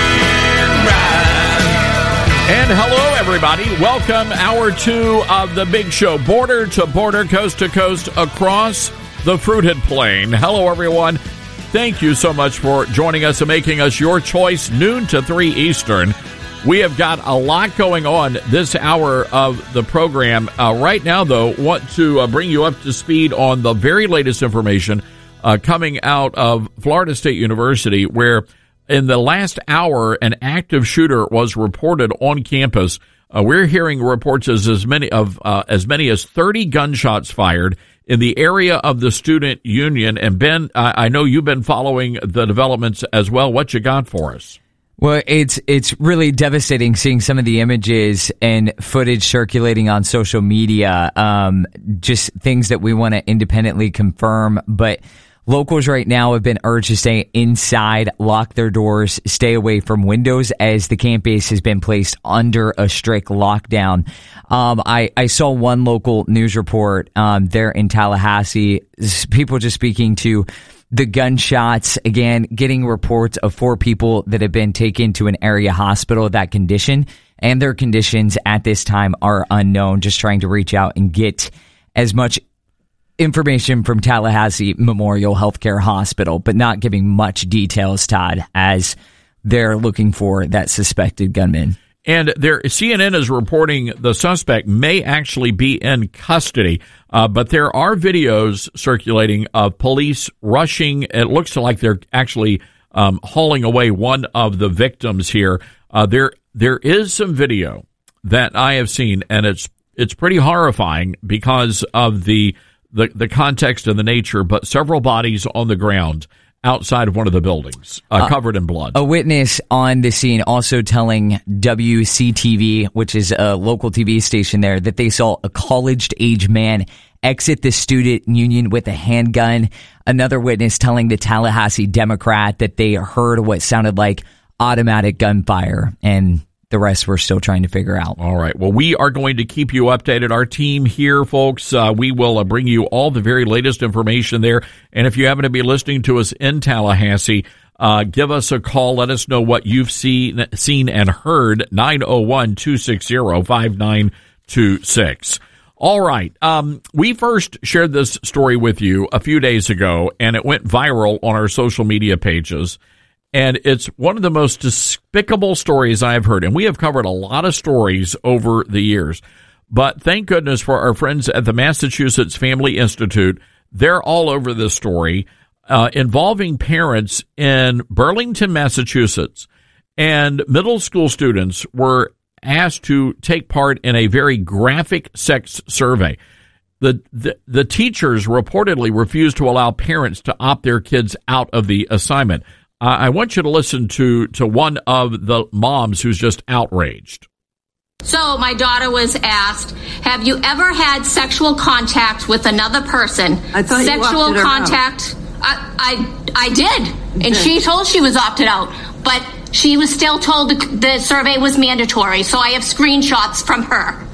Speaker 2: ride.
Speaker 3: And hello, everybody. Welcome, hour two of the big show, border to border, coast to coast, across the fruited plain. Hello, everyone. Thank you so much for joining us and making us your choice, noon to three Eastern. We have got a lot going on this hour of the program. Uh, right now, though, want to uh, bring you up to speed on the very latest information uh, coming out of Florida State University, where in the last hour, an active shooter was reported on campus. Uh, we're hearing reports as, as many of uh, as many as thirty gunshots fired in the area of the student union. And Ben, I, I know you've been following the developments as well. What you got for us?
Speaker 6: Well, it's it's really devastating seeing some of the images and footage circulating on social media, um, just things that we want to independently confirm. But locals right now have been urged to stay inside, lock their doors, stay away from windows as the campus has been placed under a strict lockdown. Um, I, I saw one local news report um, there in Tallahassee, people just speaking to the gunshots, again, getting reports of four people that have been taken to an area hospital of that condition, and their conditions at this time are unknown, just trying to reach out and get as much information from Tallahassee Memorial Healthcare Hospital, but not giving much details, Todd, as they're looking for that suspected gunman.
Speaker 3: And there, C N N is reporting the suspect may actually be in custody, uh, but there are videos circulating of police rushing. It looks like they're actually um, hauling away one of the victims here. Uh, there, there is some video that I have seen, and it's it's pretty horrifying because of the the, the context and the nature. But several bodies on the ground outside of one of the buildings, uh, uh, covered in blood.
Speaker 6: A witness on the scene also telling W C T V, which is a local T V station there, that they saw a college-age man exit the student union with a handgun. Another witness telling the Tallahassee Democrat that they heard what sounded like automatic gunfire, and the rest we're still trying to figure out.
Speaker 3: All right. Well, we are going to keep you updated. Our team here, folks, uh, we will uh, bring you all the very latest information there. And if you happen to be listening to us in Tallahassee, uh, give us a call. Let us know what you've seen, seen and heard. nine oh one, two six zero, five nine two six. All right. Um, we first shared this story with you a few days ago, and it went viral on our social media pages. And it's one of the most despicable stories I've heard. And we have covered a lot of stories over the years. But thank goodness for our friends at the Massachusetts Family Institute. They're all over this story uh, involving parents in Burlington, Massachusetts. And middle school students were asked to take part in a very graphic sex survey. The, the, the teachers reportedly refused to allow parents to opt their kids out of the assignment. I want you to listen to, to one of the moms who's just outraged.
Speaker 13: So my daughter was asked, have you ever had sexual contact with another person?
Speaker 14: I thought
Speaker 13: sexual
Speaker 14: you opted her
Speaker 13: contact. I, I I did. And she told she was opted out. But she was still told the, the survey was mandatory. So I have screenshots from her.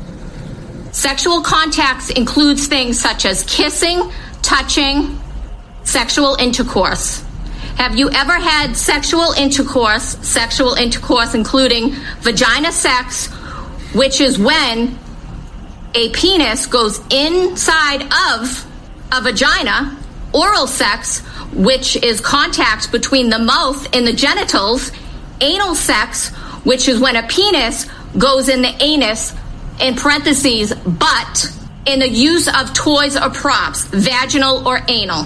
Speaker 13: Sexual contacts includes things such as kissing, touching, sexual intercourse. Have you ever had sexual intercourse, sexual intercourse including vagina sex, which is when a penis goes inside of a vagina, oral sex, which is contact between the mouth and the genitals, anal sex, which is when a penis goes in the anus, in parentheses, but in the use of toys or props, vaginal or anal.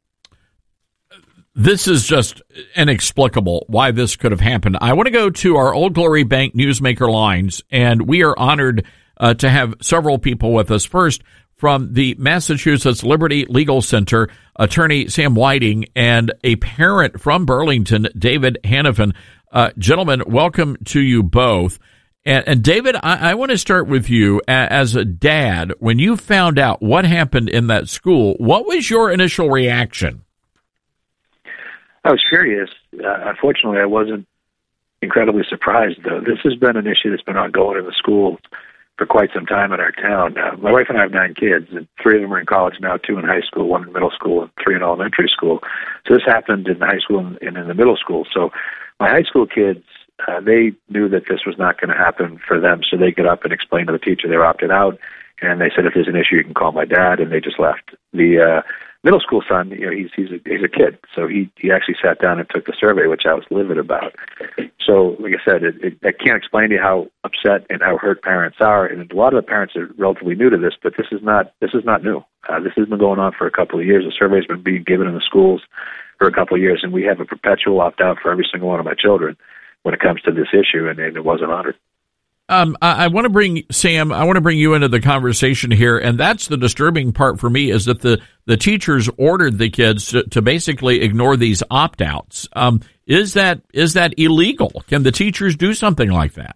Speaker 3: This is just inexplicable why this could have happened. I want to go to our Old Glory Bank Newsmaker lines, and we are honored uh, to have several people with us. First, from the Massachusetts Liberty Legal Center, attorney Sam Whiting, and a parent from Burlington, David Hannafin. Uh, gentlemen, welcome to you both. And, and David, I, I want to start with you as a dad. When you found out what happened in that school, what was your initial reaction?
Speaker 15: I was furious. Uh, unfortunately, I wasn't
Speaker 14: incredibly surprised, though. This has been an issue that's been ongoing in the schools for quite some time in our town. Uh, my wife and I have nine kids, and three of them are in college now, two in high school, one in middle school, and three in elementary school. So this happened in the high school and, and in the middle school. So my high school kids, uh, they knew that this was not going to happen for them, so they get up and explain to the teacher they were opted out, and they said, if there's an issue, you can call my dad, and they just left. The uh, middle school son, you know, he's he's a, he's a kid, so he, he actually sat down and took the survey, which I was livid about. So, like I said, it, it, I can't explain to you how upset and how hurt parents are, and a lot of the parents are relatively new to this, but this is not this is not new. Uh, this has been going on for a couple of years. The survey's been being given in the schools for a couple of years, and we have a perpetual opt-out for every single one of my children when it comes to this issue, and, and it wasn't honored.
Speaker 3: Um, I, I want to bring, Sam, I want to bring you into the conversation here, and that's the disturbing part for me, is that the, the teachers ordered the kids to, to basically ignore these opt-outs. Um, is that is that illegal? Can the teachers do something like that?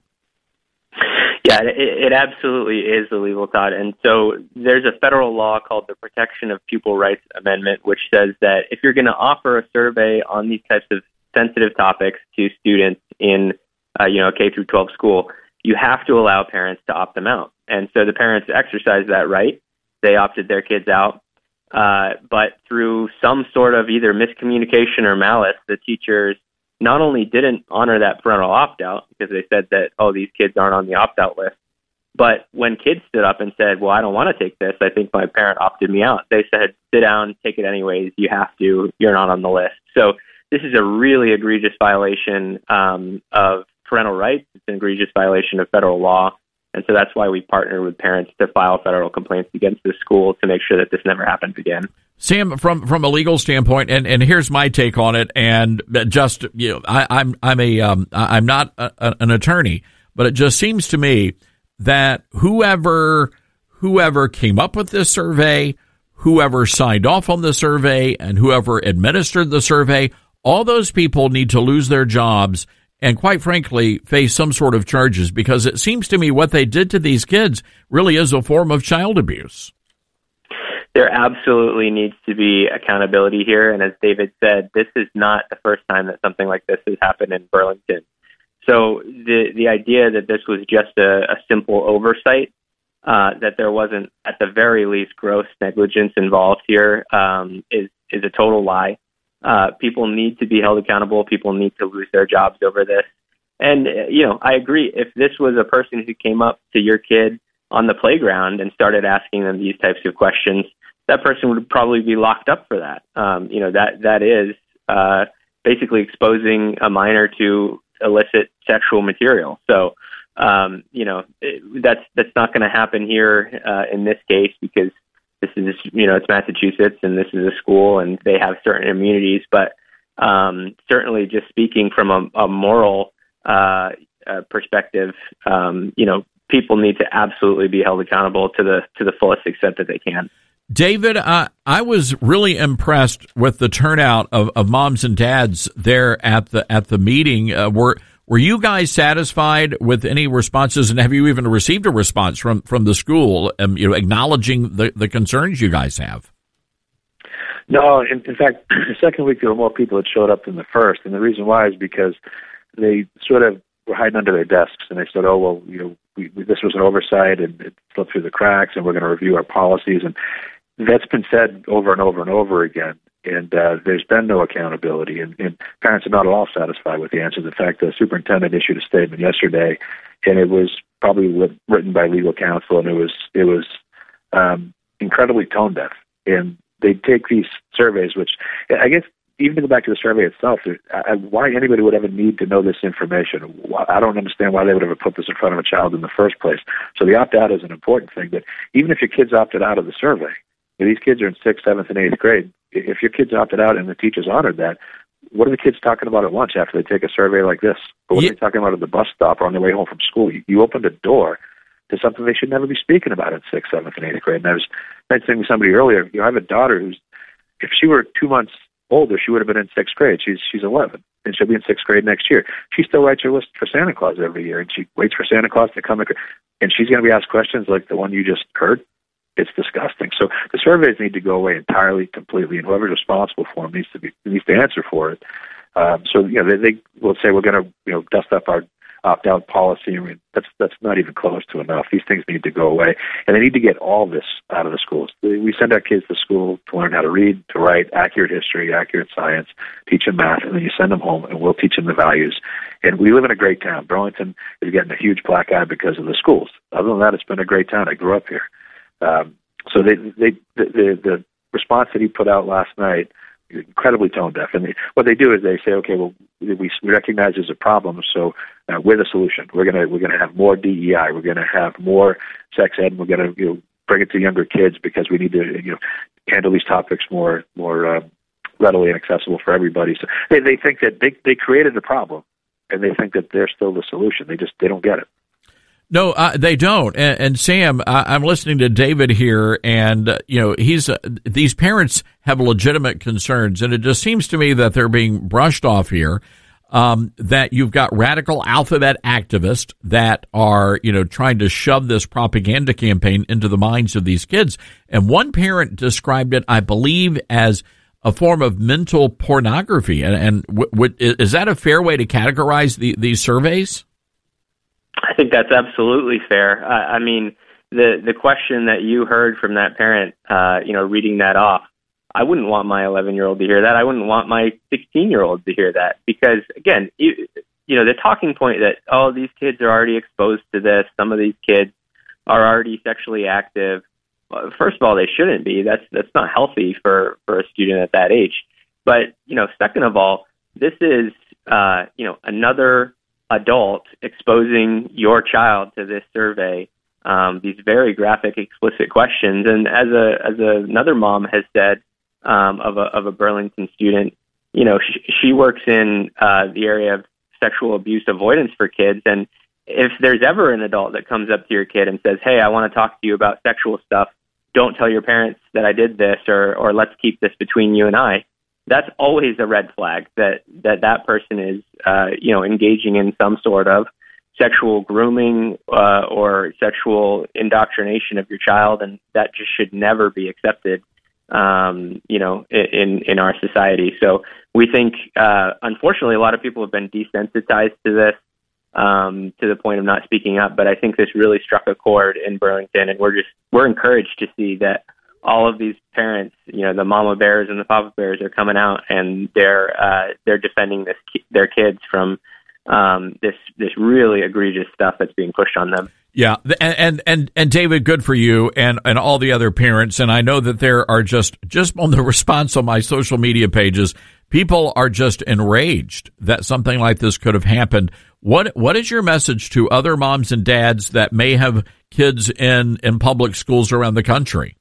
Speaker 15: Yeah, it, it absolutely is illegal, Todd. And so there's a federal law called the Protection of Pupil Rights Amendment, which says that if you're going to offer a survey on these types of sensitive topics to students in, uh, you know, a K through twelve school, you have to allow parents to opt them out. And so the parents exercised that right. They opted their kids out. Uh, but through some sort of either miscommunication or malice, the teachers not only didn't honor that parental opt-out because they said that, oh, these kids aren't on the opt-out list, but when kids stood up and said, well, I don't want to take this, I think my parent opted me out, they said, sit down, take it anyways, you have to, you're not on the list. So this is a really egregious violation um, of parental rights. It's an egregious violation of federal law. And so that's why we partner with parents to file federal complaints against the school to make sure that this never happens again.
Speaker 3: Sam, from from a legal standpoint, and, and here's my take on it. And just you know, I, I'm I'm a um, I'm not a, a, an attorney, but it just seems to me that whoever whoever came up with this survey, whoever signed off on the survey, and whoever administered the survey, all those people need to lose their jobs and, quite frankly, face some sort of charges, because it seems to me what they did to these kids really is a form of child abuse.
Speaker 15: There absolutely needs to be accountability here. And as David said, this is not the first time that something like this has happened in Burlington. So the the idea that this was just a, a simple oversight, uh, that there wasn't at the very least gross negligence involved here, um, is, is a total lie. Uh, people need to be held accountable. People need to lose their jobs over this. And, uh, you know, I agree. If this was a person who came up to your kid on the playground and started asking them these types of questions, that person would probably be locked up for that. Um, you know, that that is uh, basically exposing a minor to illicit sexual material. So, um, you know, it, that's that's not going to happen here uh, in this case, because this is, you know, it's Massachusetts and this is a school and they have certain immunities. But um, certainly just speaking from a, a moral uh, uh, perspective, um, you know, people need to absolutely be held accountable to the to the fullest extent that they can.
Speaker 3: David, uh, I was really impressed with the turnout of, of moms and dads there at the at the meeting. Uh, were were you guys satisfied with any responses, and have you even received a response from, from the school, um, you know, acknowledging the, the concerns you guys have?
Speaker 14: No, in, in fact, the second week there were more people that showed up than the first, and the reason why is because they sort of were hiding under their desks, and they said, "Oh, well, you know, we, we, this was an oversight, and it slipped through the cracks, and we're going to review our policies." And that's been said over and over and over again, and uh, there's been no accountability, and, and parents are not at all satisfied with the answers. In fact, the superintendent issued a statement yesterday, and it was probably written by legal counsel, and it was it was um, incredibly tone deaf. And they take these surveys, which I guess even to go back to the survey itself, I, why anybody would ever need to know this information? I don't understand why they would ever put this in front of a child in the first place. So the opt-out is an important thing, but even if your kids opted out of the survey, these kids are in sixth, seventh, and eighth grade. If your kids opted out and the teachers honored that, what are the kids talking about at lunch after they take a survey like this? Or what yeah. are they talking about at the bus stop or on their way home from school? You, you opened a door to something they should never be speaking about in sixth, seventh, and eighth grade. And I was mentioning to somebody earlier, you know, I have a daughter who's, if she were two months older, she would have been in sixth grade. She's she's eleven, and she'll be in sixth grade next year. She still writes her list for Santa Claus every year, and she waits for Santa Claus to come, and she's going to be asked questions like the one you just heard. It's disgusting. So the surveys need to go away entirely, completely, and whoever's responsible for them needs to be needs to answer for it. Um, so, you know, they, they will say we're going to, you know, dust up our opt-out policy. I mean, that's that's not even close to enough. These things need to go away, and they need to get all this out of the schools. We send our kids to school to learn how to read, to write, accurate history, accurate science, teach them math, and then you send them home, and we'll teach them the values. And we live in a great town. Burlington is getting a huge black eye because of the schools. Other than that, it's been a great town. I grew up here. Um, so they, they, the, the, the response that he put out last night, incredibly tone deaf. And they, what they do is they say, okay, well, we, we recognize there's a problem, so uh, we're the solution. We're gonna we're gonna have more D E I. We're gonna have more sex ed. And we're gonna you know, bring it to younger kids because we need to you know handle these topics more more uh, readily and accessible for everybody. So they they think that they they created the problem, and they think that they're still the solution. They just they don't get it.
Speaker 3: No, uh, they don't. And, and Sam, I, I'm listening to David here, and uh, you know, he's uh, these parents have legitimate concerns, and it just seems to me that they're being brushed off here. Um, that you've got radical alphabet activists that are, you know, trying to shove this propaganda campaign into the minds of these kids. And one parent described it, I believe, as a form of mental pornography. And, and w- w- is that a fair way to categorize the, these surveys?
Speaker 15: I think that's absolutely fair. I, I mean, the the question that you heard from that parent, uh, you know, reading that off, I wouldn't want my eleven-year-old to hear that. I wouldn't want my sixteen-year-old to hear that because, again, you, you know, the talking point that, oh, these kids are already exposed to this, some of these kids are already sexually active. Well, first of all, they shouldn't be. That's that's not healthy for, for a student at that age. But, you know, second of all, this is, uh, you know, another adult exposing your child to this survey, um, these very graphic, explicit questions. And as a as a, another mom has said, Um, of a of a Burlington student, you know, she, she works in uh, the area of sexual abuse avoidance for kids, and if there's ever an adult that comes up to your kid and says, "Hey, I want to talk to you about sexual stuff. Don't tell your parents that I did this, or or let's keep this between you and I," that's always a red flag that that that person is, uh, you know, engaging in some sort of sexual grooming uh, or sexual indoctrination of your child, and that just should never be accepted. Um, you know, in, in our society. So we think, uh, unfortunately, a lot of people have been desensitized to this, um, to the point of not speaking up. But I think this really struck a chord in Burlington, and we're just, we're encouraged to see that all of these parents, you know, the mama bears and the papa bears are coming out and they're, uh, they're defending this, their kids from, um, this, this really egregious stuff that's being pushed on them.
Speaker 3: Yeah, and, and and and David, good for you and, and all the other parents. And I know that there are just just on the response on my social media pages, people are just enraged that something like this could have happened. What what is your message to other moms and dads that may have kids in, in public schools around the country?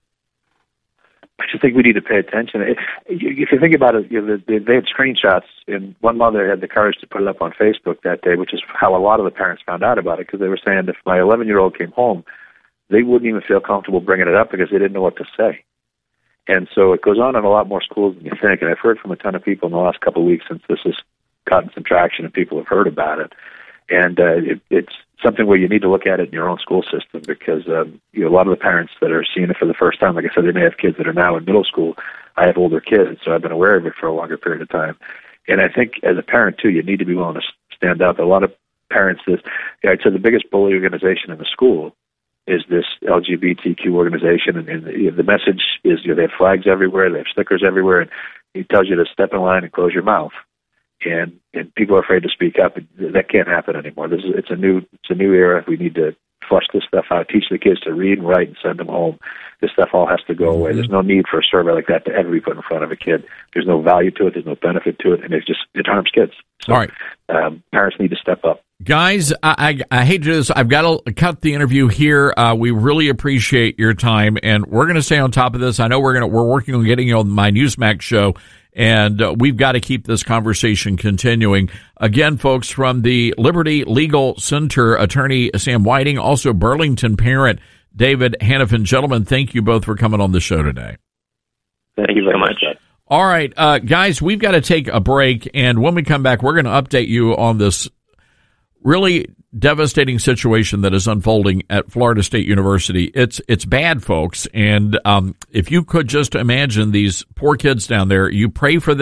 Speaker 14: I just think we need to pay attention. If you think about it, you know, they, they had screenshots, and one mother had the courage to put it up on Facebook that day, which is how a lot of the parents found out about it, because they were saying if my eleven-year-old came home, they wouldn't even feel comfortable bringing it up because they didn't know what to say. And so it goes on in a lot more schools than you think, and I've heard from a ton of people in the last couple of weeks since this has gotten some traction and people have heard about it. And uh, it, it's something where you need to look at it in your own school system because um, you know, a lot of the parents that are seeing it for the first time, like I said, they may have kids that are now in middle school. I have older kids, so I've been aware of it for a longer period of time. And I think as a parent, too, you need to be willing to stand up. A lot of parents, this, you know, I'd say the biggest bully organization in the school is this L G B T Q organization. And, and the, the message is, you know, they have flags everywhere, they have stickers everywhere, and he tells you to step in line and close your mouth. And, and people are afraid to speak up. That can't happen anymore. This is it's a new it's a new era. We need to flush this stuff out, teach the kids to read and write and send them home. This stuff all has to go away. There's no need for a survey like that to ever be put in front of a kid. There's no value to it. There's no benefit to it, and it just it harms kids. So,
Speaker 3: all right,
Speaker 14: um, parents need to step up.
Speaker 3: Guys, I, I, I hate to do this. I've got to cut the interview here. Uh, we really appreciate your time, and we're going to stay on top of this. I know we're going to we're working on getting you on my Newsmax show. And uh, we've got to keep this conversation continuing. Again, folks, from the Liberty Legal Center, attorney Sam Whiting, also Burlington parent David Hanifin. Gentlemen, thank you both for coming on the show today.
Speaker 15: Thank you very much.
Speaker 3: All right, uh, guys, we've got to take a break. And when we come back, we're going to update you on this really devastating situation that is unfolding at Florida State University. It's it's bad, folks. And um, if you could just imagine these poor kids down there, you pray for them,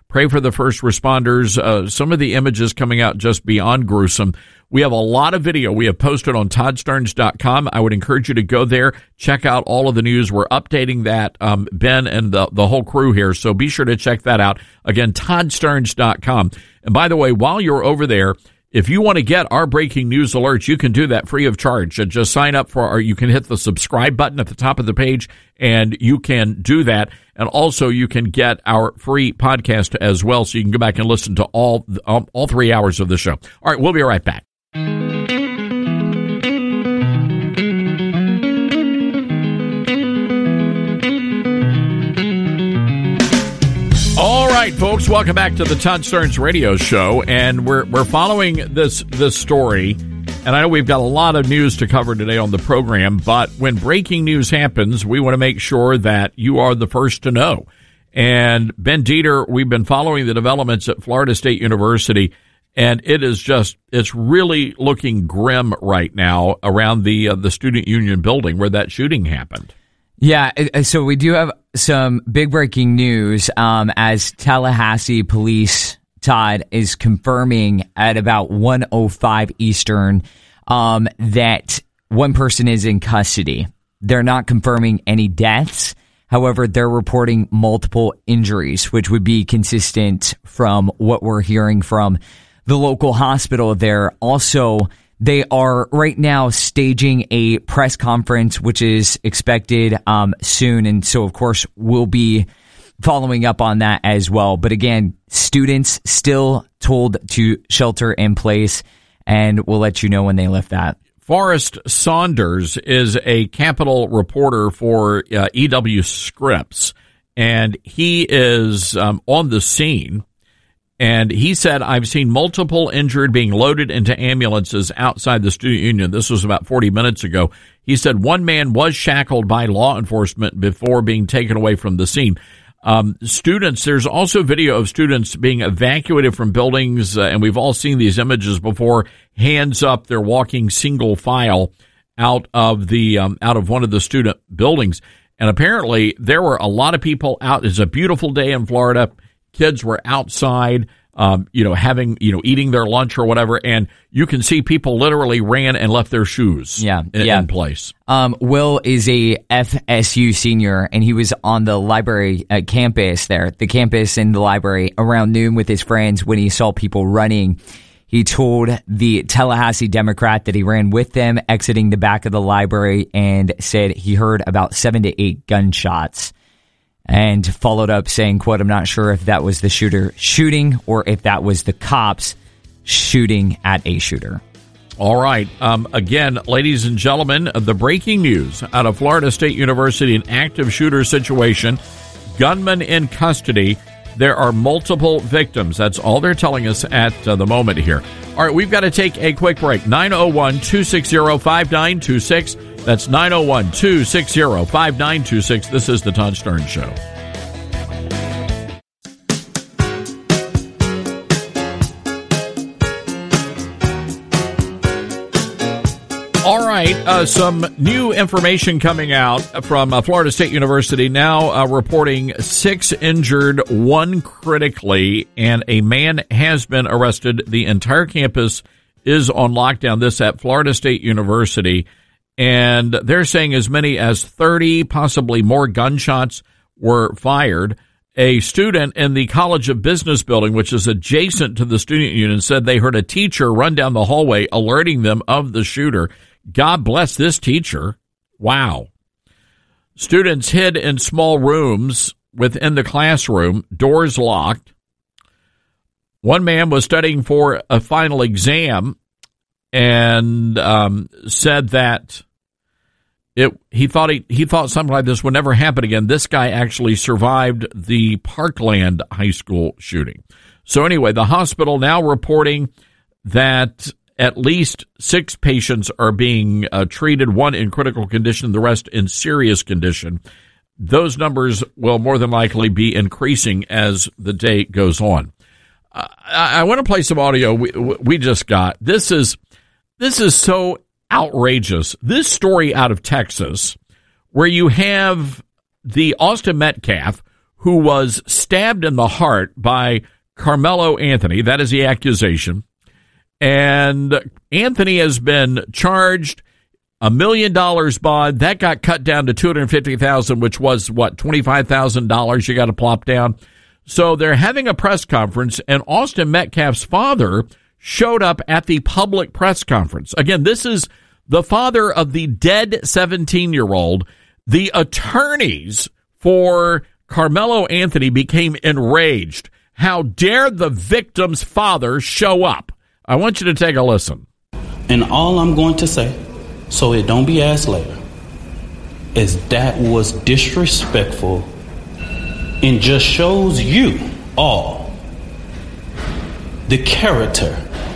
Speaker 3: Pray for the first responders. Uh, some of the images coming out just beyond gruesome. We have a lot of video we have posted on Todd Stearns dot com. I would encourage you to go there, check out all of the news. We're updating that, um, Ben and the, the whole crew here, so be sure to check that out. Again, Todd Stearns dot com. And by the way, while you're over there, if you want to get our breaking news alerts, you can do that free of charge. Just sign up for our, you can hit the subscribe button at the top of the page, and you can do that. And also, you can get our free podcast as well, so you can go back and listen to all um, all three hours of the show. All right, we'll be right back. All right, folks, welcome back to the Todd Stearns Radio Show, and we're we're following this this story. And I know we've got a lot of news to cover today on the program, but when breaking news happens, we want to make sure that you are the first to know. And Ben Dieter, we've been following the developments at Florida State University, and it is just, it's really looking grim right now around the uh, the Student Union building where that shooting happened.
Speaker 6: Yeah, so we do have some big breaking news um, as Tallahassee Police, Todd, is confirming at about one oh five Eastern um, that one person is in custody. They're not confirming any deaths. However, they're reporting multiple injuries, which would be consistent from what we're hearing from the local hospital there. Also, they are right now staging a press conference, which is expected um, soon. And so, of course, we'll be following up on that as well. But again, students still told to shelter in place, and we'll let you know when they lift that.
Speaker 3: Forrest Saunders is a Capitol reporter for uh, E W Scripps, and he is um, on the scene. And he said, I've seen multiple injured being loaded into ambulances outside the student union. This was about forty minutes ago. He said one man was shackled by law enforcement before being taken away from the scene. Um, students, there's also video of students being evacuated from buildings, uh, and we've all seen these images before. Hands up, they're walking single file out of the um, out of one of the student buildings. And apparently there were a lot of people out. It's a beautiful day in Florida. Kids were outside, um, you know, having, you know, eating their lunch or whatever, and you can see people literally ran and left their shoes
Speaker 6: yeah,
Speaker 3: in,
Speaker 6: yeah.
Speaker 3: in place.
Speaker 6: Um, Will is a F S U senior, and he was on the library uh, campus there, the campus in the library around noon with his friends when he saw people running. He told the Tallahassee Democrat that he ran with them, exiting the back of the library, and said he heard about seven to eight gunshots. And followed up saying, quote, I'm not sure if that was the shooter shooting or if that was the cops shooting at a shooter.
Speaker 3: All right. Um, again, ladies and gentlemen, the breaking news out of Florida State University, an active shooter situation, gunman in custody. There are multiple victims. That's all they're telling us at uh, the moment here. All right, we've got to take a quick break. nine oh one, two six zero, five nine two six. That's nine oh one, two six zero, five nine two six. This is the Todd Stearns Show. All right, uh, some new information coming out from uh, Florida State University now uh, reporting six injured, one critically, and a man has been arrested. The entire campus is on lockdown. This at Florida State University. And they're saying as many as thirty, possibly more gunshots were fired. A student in the College of Business building, which is adjacent to the student union, said they heard a teacher run down the hallway alerting them of the shooter. God bless this teacher. Wow. Students hid in small rooms within the classroom, doors locked. One man was studying for a final exam and um, said that It, he thought he, he thought something like this would never happen again. This guy actually survived the Parkland High School shooting. So anyway, the hospital now reporting that at least six patients are being uh, treated, one in critical condition, the rest in serious condition. Those numbers will more than likely be increasing as the day goes on. Uh, I, I want to play some audio we, we just got. This is this is so outrageous. This story out of Texas, where you have the Austin Metcalf, who was stabbed in the heart by Carmelo Anthony. That is the accusation. And Anthony has been charged a million dollars bond. That got cut down to two hundred fifty thousand dollars, which was, what, twenty-five thousand dollars you got to plop down? So they're having a press conference, and Austin Metcalf's father showed up at the public press conference. Again, this is the father of the dead seventeen-year-old. The attorneys for Carmelo Anthony became enraged. How dare the victim's father show up? I want you to take a listen.
Speaker 16: And all I'm going to say, so it don't be asked later, is that was disrespectful and just shows you all the character.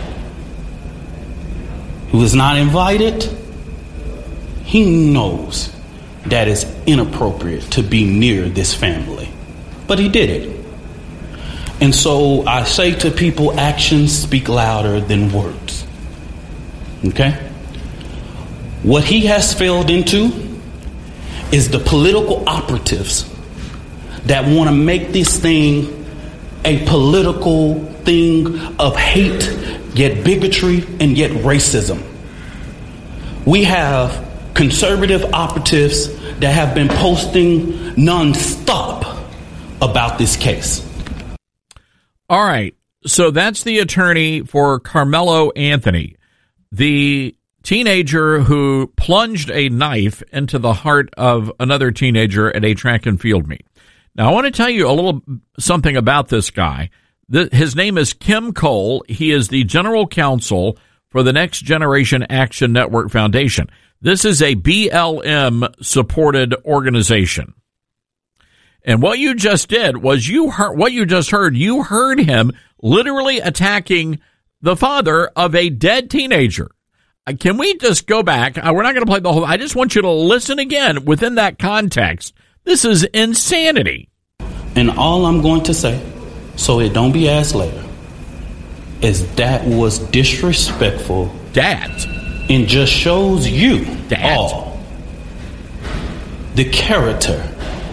Speaker 16: Who was not invited, he knows that it's inappropriate to be near this family. But he did it. And so I say to people, actions speak louder than words. Okay? What he has failed into is the political operatives that want to make this thing a political thing of hate, yet bigotry, and yet racism. We have conservative operatives that have been posting nonstop about this case.
Speaker 3: All right. So that's the attorney for Carmelo Anthony, the teenager who plunged a knife into the heart of another teenager at a track and field meet. Now, I want to tell you a little something about this guy. His name is Kim Cole. He is the general counsel for the Next Generation Action Network Foundation. This is a B L M-supported organization. And what you just did was you heard what you just heard. You heard him literally attacking the father of a dead teenager. Uh, can we just go back? Uh, we're not going to play the whole. I just want you to listen again within that context. This is insanity.
Speaker 16: And all I'm going to say, so it don't be asked later, is that was disrespectful.
Speaker 3: That.
Speaker 16: And just shows you
Speaker 3: that.
Speaker 16: all the character.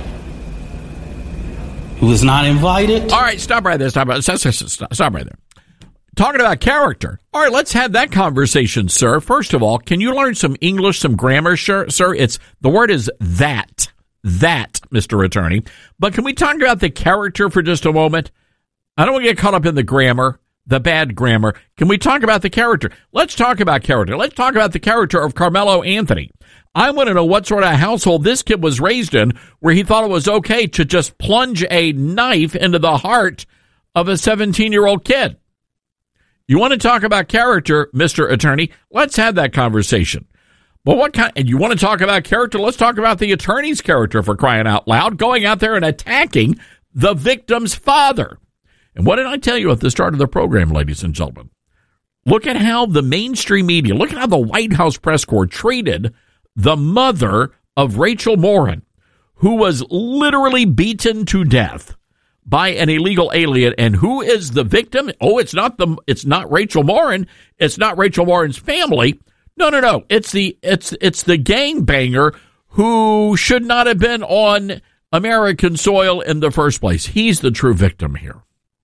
Speaker 16: Who was not invited.
Speaker 3: All right, stop right there. Stop right, stop, stop, stop right there. Talking about character. All right, let's have that conversation, sir. First of all, can you learn some English, some grammar, sir? Sir, it's the word is that. That, Mister Attorney. But can we talk about the character for just a moment? I don't want to get caught up in the grammar, the bad grammar. Can we talk about the character? Let's talk about character. Let's talk about the character of Carmelo Anthony. I want to know what sort of household this kid was raised in where he thought it was okay to just plunge a knife into the heart of a seventeen-year-old kid. You want to talk about character, Mister Attorney? Let's have that conversation. But what kind? And you want to talk about character? Let's talk about the attorney's character, for crying out loud, going out there and attacking the victim's father. And what did I tell you at the start of the program, ladies and gentlemen? Look at how the mainstream media, look at how the White House press corps treated the mother of Rachel Morin, who was literally beaten to death by an illegal alien. And who is the victim? Oh, it's not the it's not Rachel Morin. It's not Rachel Morin's family. No, no, no. It's the it's it's the gangbanger who should not have been on American soil in the first place. He's the true victim here.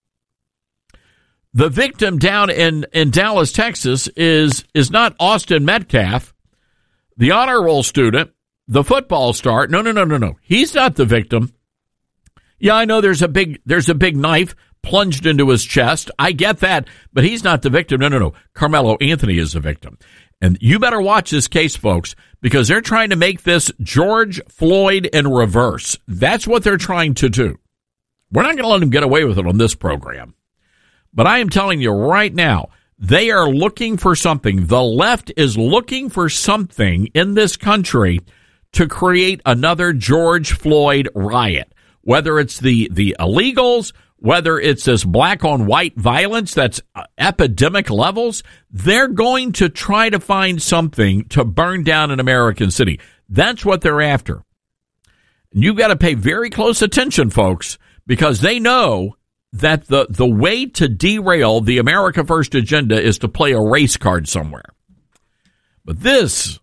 Speaker 3: The victim down in, in Dallas, Texas is is not Austin Metcalf, the honor roll student, the football star. No, no, no, no, no. He's not the victim. Yeah, I know there's a big there's a big knife plunged into his chest. I get that, but he's not the victim. No, no, no. Carmelo Anthony is the victim. And you better watch this case, folks, because they're trying to make this George Floyd in reverse. That's what they're trying to do. We're not going to let them get away with it on this program. But I am telling you right now, they are looking for something. The left is looking for something in this country to create another George Floyd riot. Whether it's the, the illegals, whether it's this black on white violence that's epidemic levels, they're going to try to find something to burn down an American city. That's what they're after. And you've got to pay very close attention, folks, because they know that the, the way to derail the America First agenda is to play a race card somewhere. But this,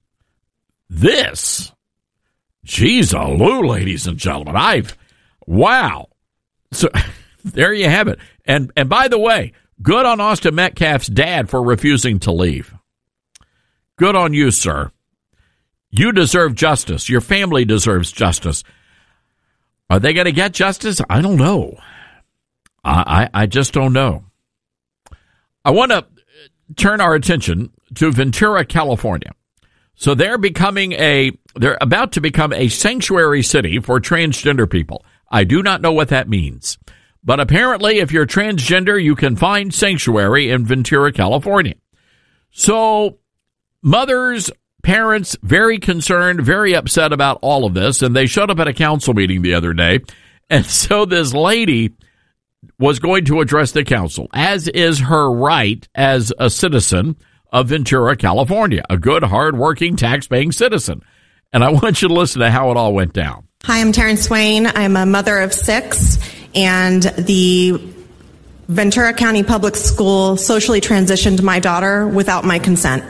Speaker 3: this, geez, aloo, ladies and gentlemen, I've, wow. So there you have it. And and by the way, good on Austin Metcalf's dad for refusing to leave. Good on you, sir. You deserve justice. Your family deserves justice. Are they going to get justice? I don't know. I, I, I just don't know. I want to turn our attention to Ventura, California. So they're becoming a, they're about to become a sanctuary city for transgender people. I do not know what that means. But apparently, if you're transgender, you can find sanctuary in Ventura, California. So mothers, parents, very concerned, very upset about all of this. And they showed up at a council meeting the other day. And so this lady was going to address the council, as is her right as a citizen of Ventura, California, a good, hardworking, tax-paying citizen. And I want you to listen to how it all went down.
Speaker 17: Hi, I'm Taryn Swain. I'm a mother of six, and the Ventura County Public School socially transitioned my daughter without my consent.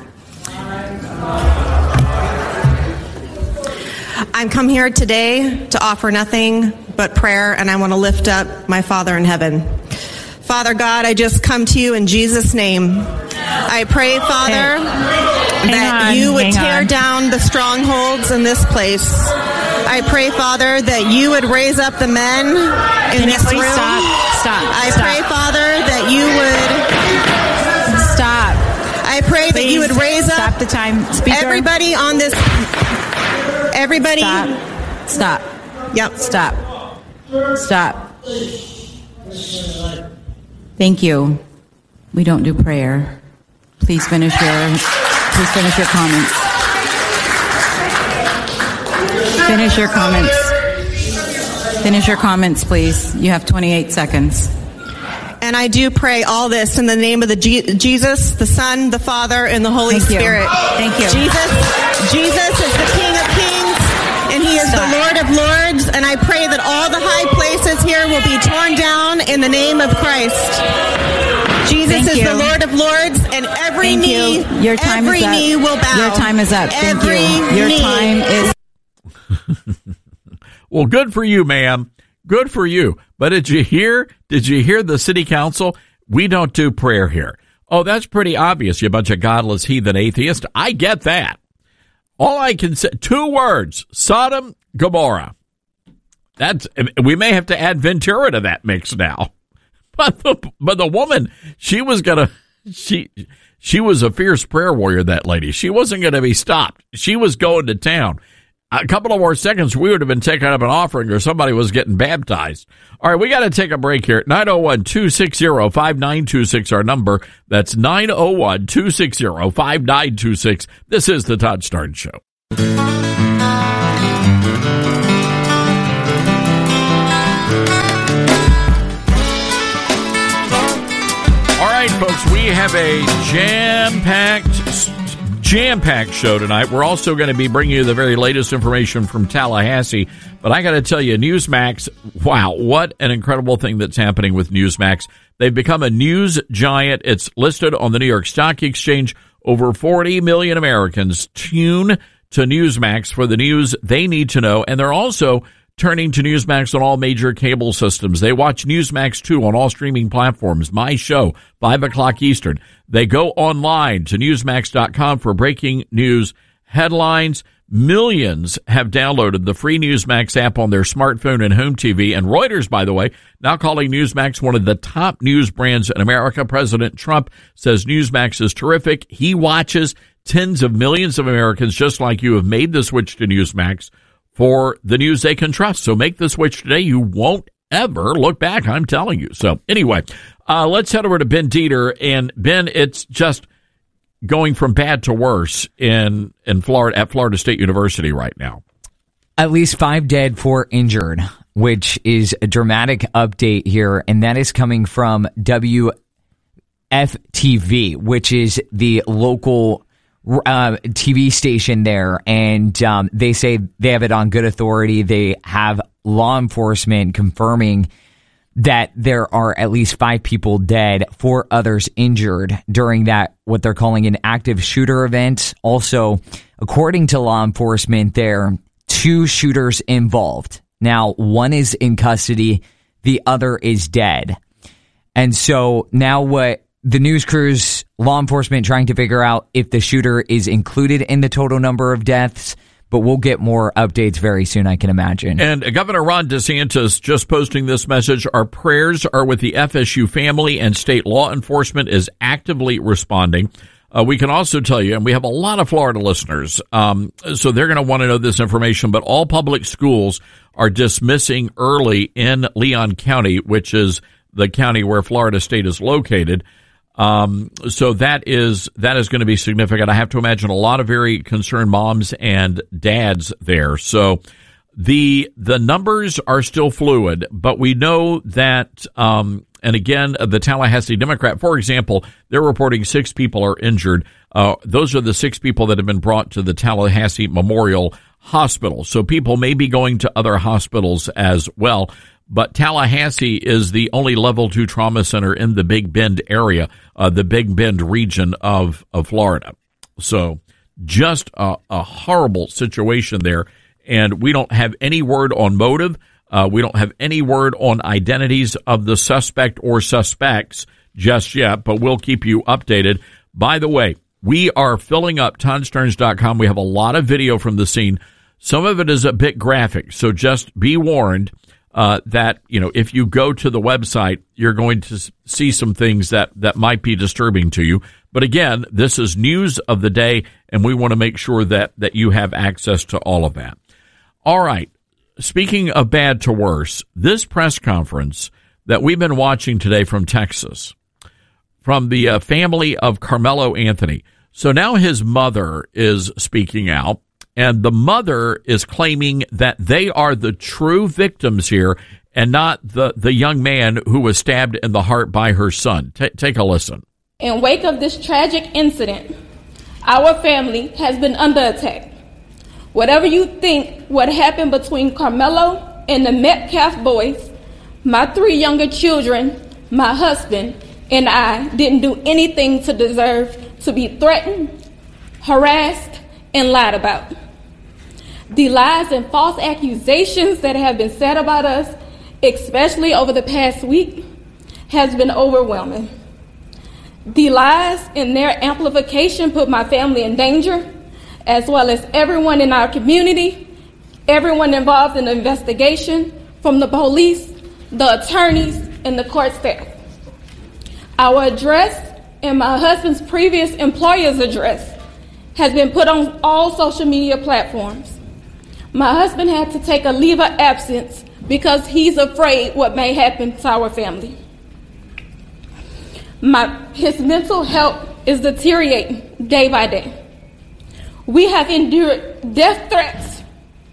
Speaker 17: I've come here today to offer nothing but prayer, and I want to lift up my Father in heaven. Father God, I just come to you in Jesus' name. I pray, Father, that
Speaker 18: on,
Speaker 17: you would tear
Speaker 18: on.
Speaker 17: down the strongholds in this place. I pray, Father, that you would raise up the men in
Speaker 18: Can
Speaker 17: this
Speaker 18: you please
Speaker 17: room.
Speaker 18: Stop. Stop.
Speaker 17: I
Speaker 18: Stop.
Speaker 17: pray, Father, that you would
Speaker 18: stop.
Speaker 17: I pray
Speaker 18: Please
Speaker 17: that you would raise up
Speaker 18: stop the time. Speaker.
Speaker 17: everybody on this. Everybody.
Speaker 18: Stop. Stop.
Speaker 17: Yep.
Speaker 18: Stop. Stop. Thank you. We don't do prayer. Please finish your. Please finish your comments. Finish your comments. Finish your comments, please. You have twenty-eight seconds.
Speaker 17: And I do pray all this in the name of the G- Jesus, the Son, the Father, and the Holy
Speaker 18: Thank you.
Speaker 17: Spirit.
Speaker 18: Thank you.
Speaker 17: Jesus, Jesus is the King of Kings, and He is
Speaker 18: Stop.
Speaker 17: the Lord of Lords. And I pray that all the high places here will be torn down in the name of Christ. Jesus
Speaker 18: Thank
Speaker 17: is
Speaker 18: you.
Speaker 17: the Lord of Lords, and every
Speaker 18: Thank
Speaker 17: knee,
Speaker 18: you. Your time
Speaker 17: every
Speaker 18: is up.
Speaker 17: knee will bow.
Speaker 18: Your time is up. Thank
Speaker 17: every
Speaker 18: you. Your
Speaker 17: knee.
Speaker 18: time is.
Speaker 3: Well, good for you, ma'am. Good for you. But did you hear? Did you hear the city council? We don't do prayer here. Oh, that's pretty obvious, you bunch of godless heathen atheists. I get that. All I can say, two words, Sodom, Gomorrah. That's, we may have to add Ventura to that mix now. But the, but the woman, she was going to, she, she was a fierce prayer warrior, that lady. She wasn't going to be stopped. She was going to town. A couple of more seconds, we would have been taking up an offering, or somebody was getting baptized. All right, we got to take a break here. nine oh one, two six zero, five nine two six, our number. That's nine oh one, two six zero, five nine two six. This is the Todd Starnes Show. All right, folks, we have a jam-packed Jam-packed show tonight. We're also going to be bringing you the very latest information from Tallahassee. But I got to tell you, Newsmax, wow, what an incredible thing that's happening with Newsmax. They've become a news giant. It's listed on the New York Stock Exchange. Over forty million Americans tune to Newsmax for the news they need to know. And they're also turning to Newsmax on all major cable systems. They watch Newsmax, too, on all streaming platforms. My show, five o'clock Eastern. They go online to newsmax dot com for breaking news headlines. Millions have downloaded the free Newsmax app on their smartphone and home T V. And Reuters, by the way, now calling Newsmax one of the top news brands in America. President Trump says Newsmax is terrific. He watches. Tens of millions of Americans just like you have made the switch to Newsmax for the news they can trust. So make the switch today. You won't ever look back, I'm telling you. So anyway, uh, let's head over to Ben Dieter. And Ben, it's just going from bad to worse in, in Florida at Florida State University right now.
Speaker 6: At least five dead, four injured, which is a dramatic update here. And that is coming from W F T V, which is the local Uh, T V station there, and um, they say they have it on good authority. They have law enforcement confirming that there are at least five people dead, four others injured during that, what they're calling an active shooter event. Also, according to law enforcement, there are two shooters involved. Now, one is in custody. the other is dead. And so now what the news crews, law enforcement trying to figure out if the shooter is included in the total number of deaths, but we'll get more updates very soon, I can imagine.
Speaker 3: And Governor Ron DeSantis just posting this message. Our prayers are with the F S U family, and state law enforcement is actively responding. Uh, we can also tell you, and we have a lot of Florida listeners, um, so they're going to want to know this information, but all public schools are dismissing early in Leon County, which is the county where Florida State is located. Um, so that is, that is going to be significant. I have to imagine a lot of very concerned moms and dads there. So the, the numbers are still fluid, but we know that, um, and again, the Tallahassee Democrat, for example, they're reporting six people are injured. Uh, those are the six people that have been brought to the Tallahassee Memorial Hospital. So people may be going to other hospitals as well. But Tallahassee is the only level two trauma center in the Big Bend area, uh, the Big Bend region of, of Florida. So just a, a horrible situation there. And we don't have any word on motive. Uh, we don't have any word on identities of the suspect or suspects just yet, but we'll keep you updated. By the way, we are filling up Todd Stearns dot com. We have a lot of video from the scene. Some of it is a bit graphic, so just be warned. Uh, that, you know, if you go to the website, you're going to see some things that, that might be disturbing to you. But again, this is news of the day, and we want to make sure that, that you have access to all of that. All right. Speaking of bad to worse, this press conference that we've been watching today from Texas, from the uh, family of Carmelo Anthony. So now his mother is speaking out. And the mother is claiming that they are the true victims here and not the, the young man who was stabbed in the heart by her son. T- take a listen.
Speaker 19: In wake of this tragic incident, our family has been under attack. Whatever you think what happened between Carmelo and the Metcalf boys, my three younger children, my husband, and I didn't do anything to deserve to be threatened, harassed, and lied about. The lies and false accusations that have been said about us, especially over the past week, has been overwhelming. The lies and their amplification put my family in danger, as well as everyone in our community, everyone involved in the investigation, from the police, the attorneys, and the court staff. Our address and my husband's previous employer's address has been put on all social media platforms. My husband had to take a leave of absence because he's afraid what may happen to our family. My, his mental health is deteriorating day by day. We have endured death threats.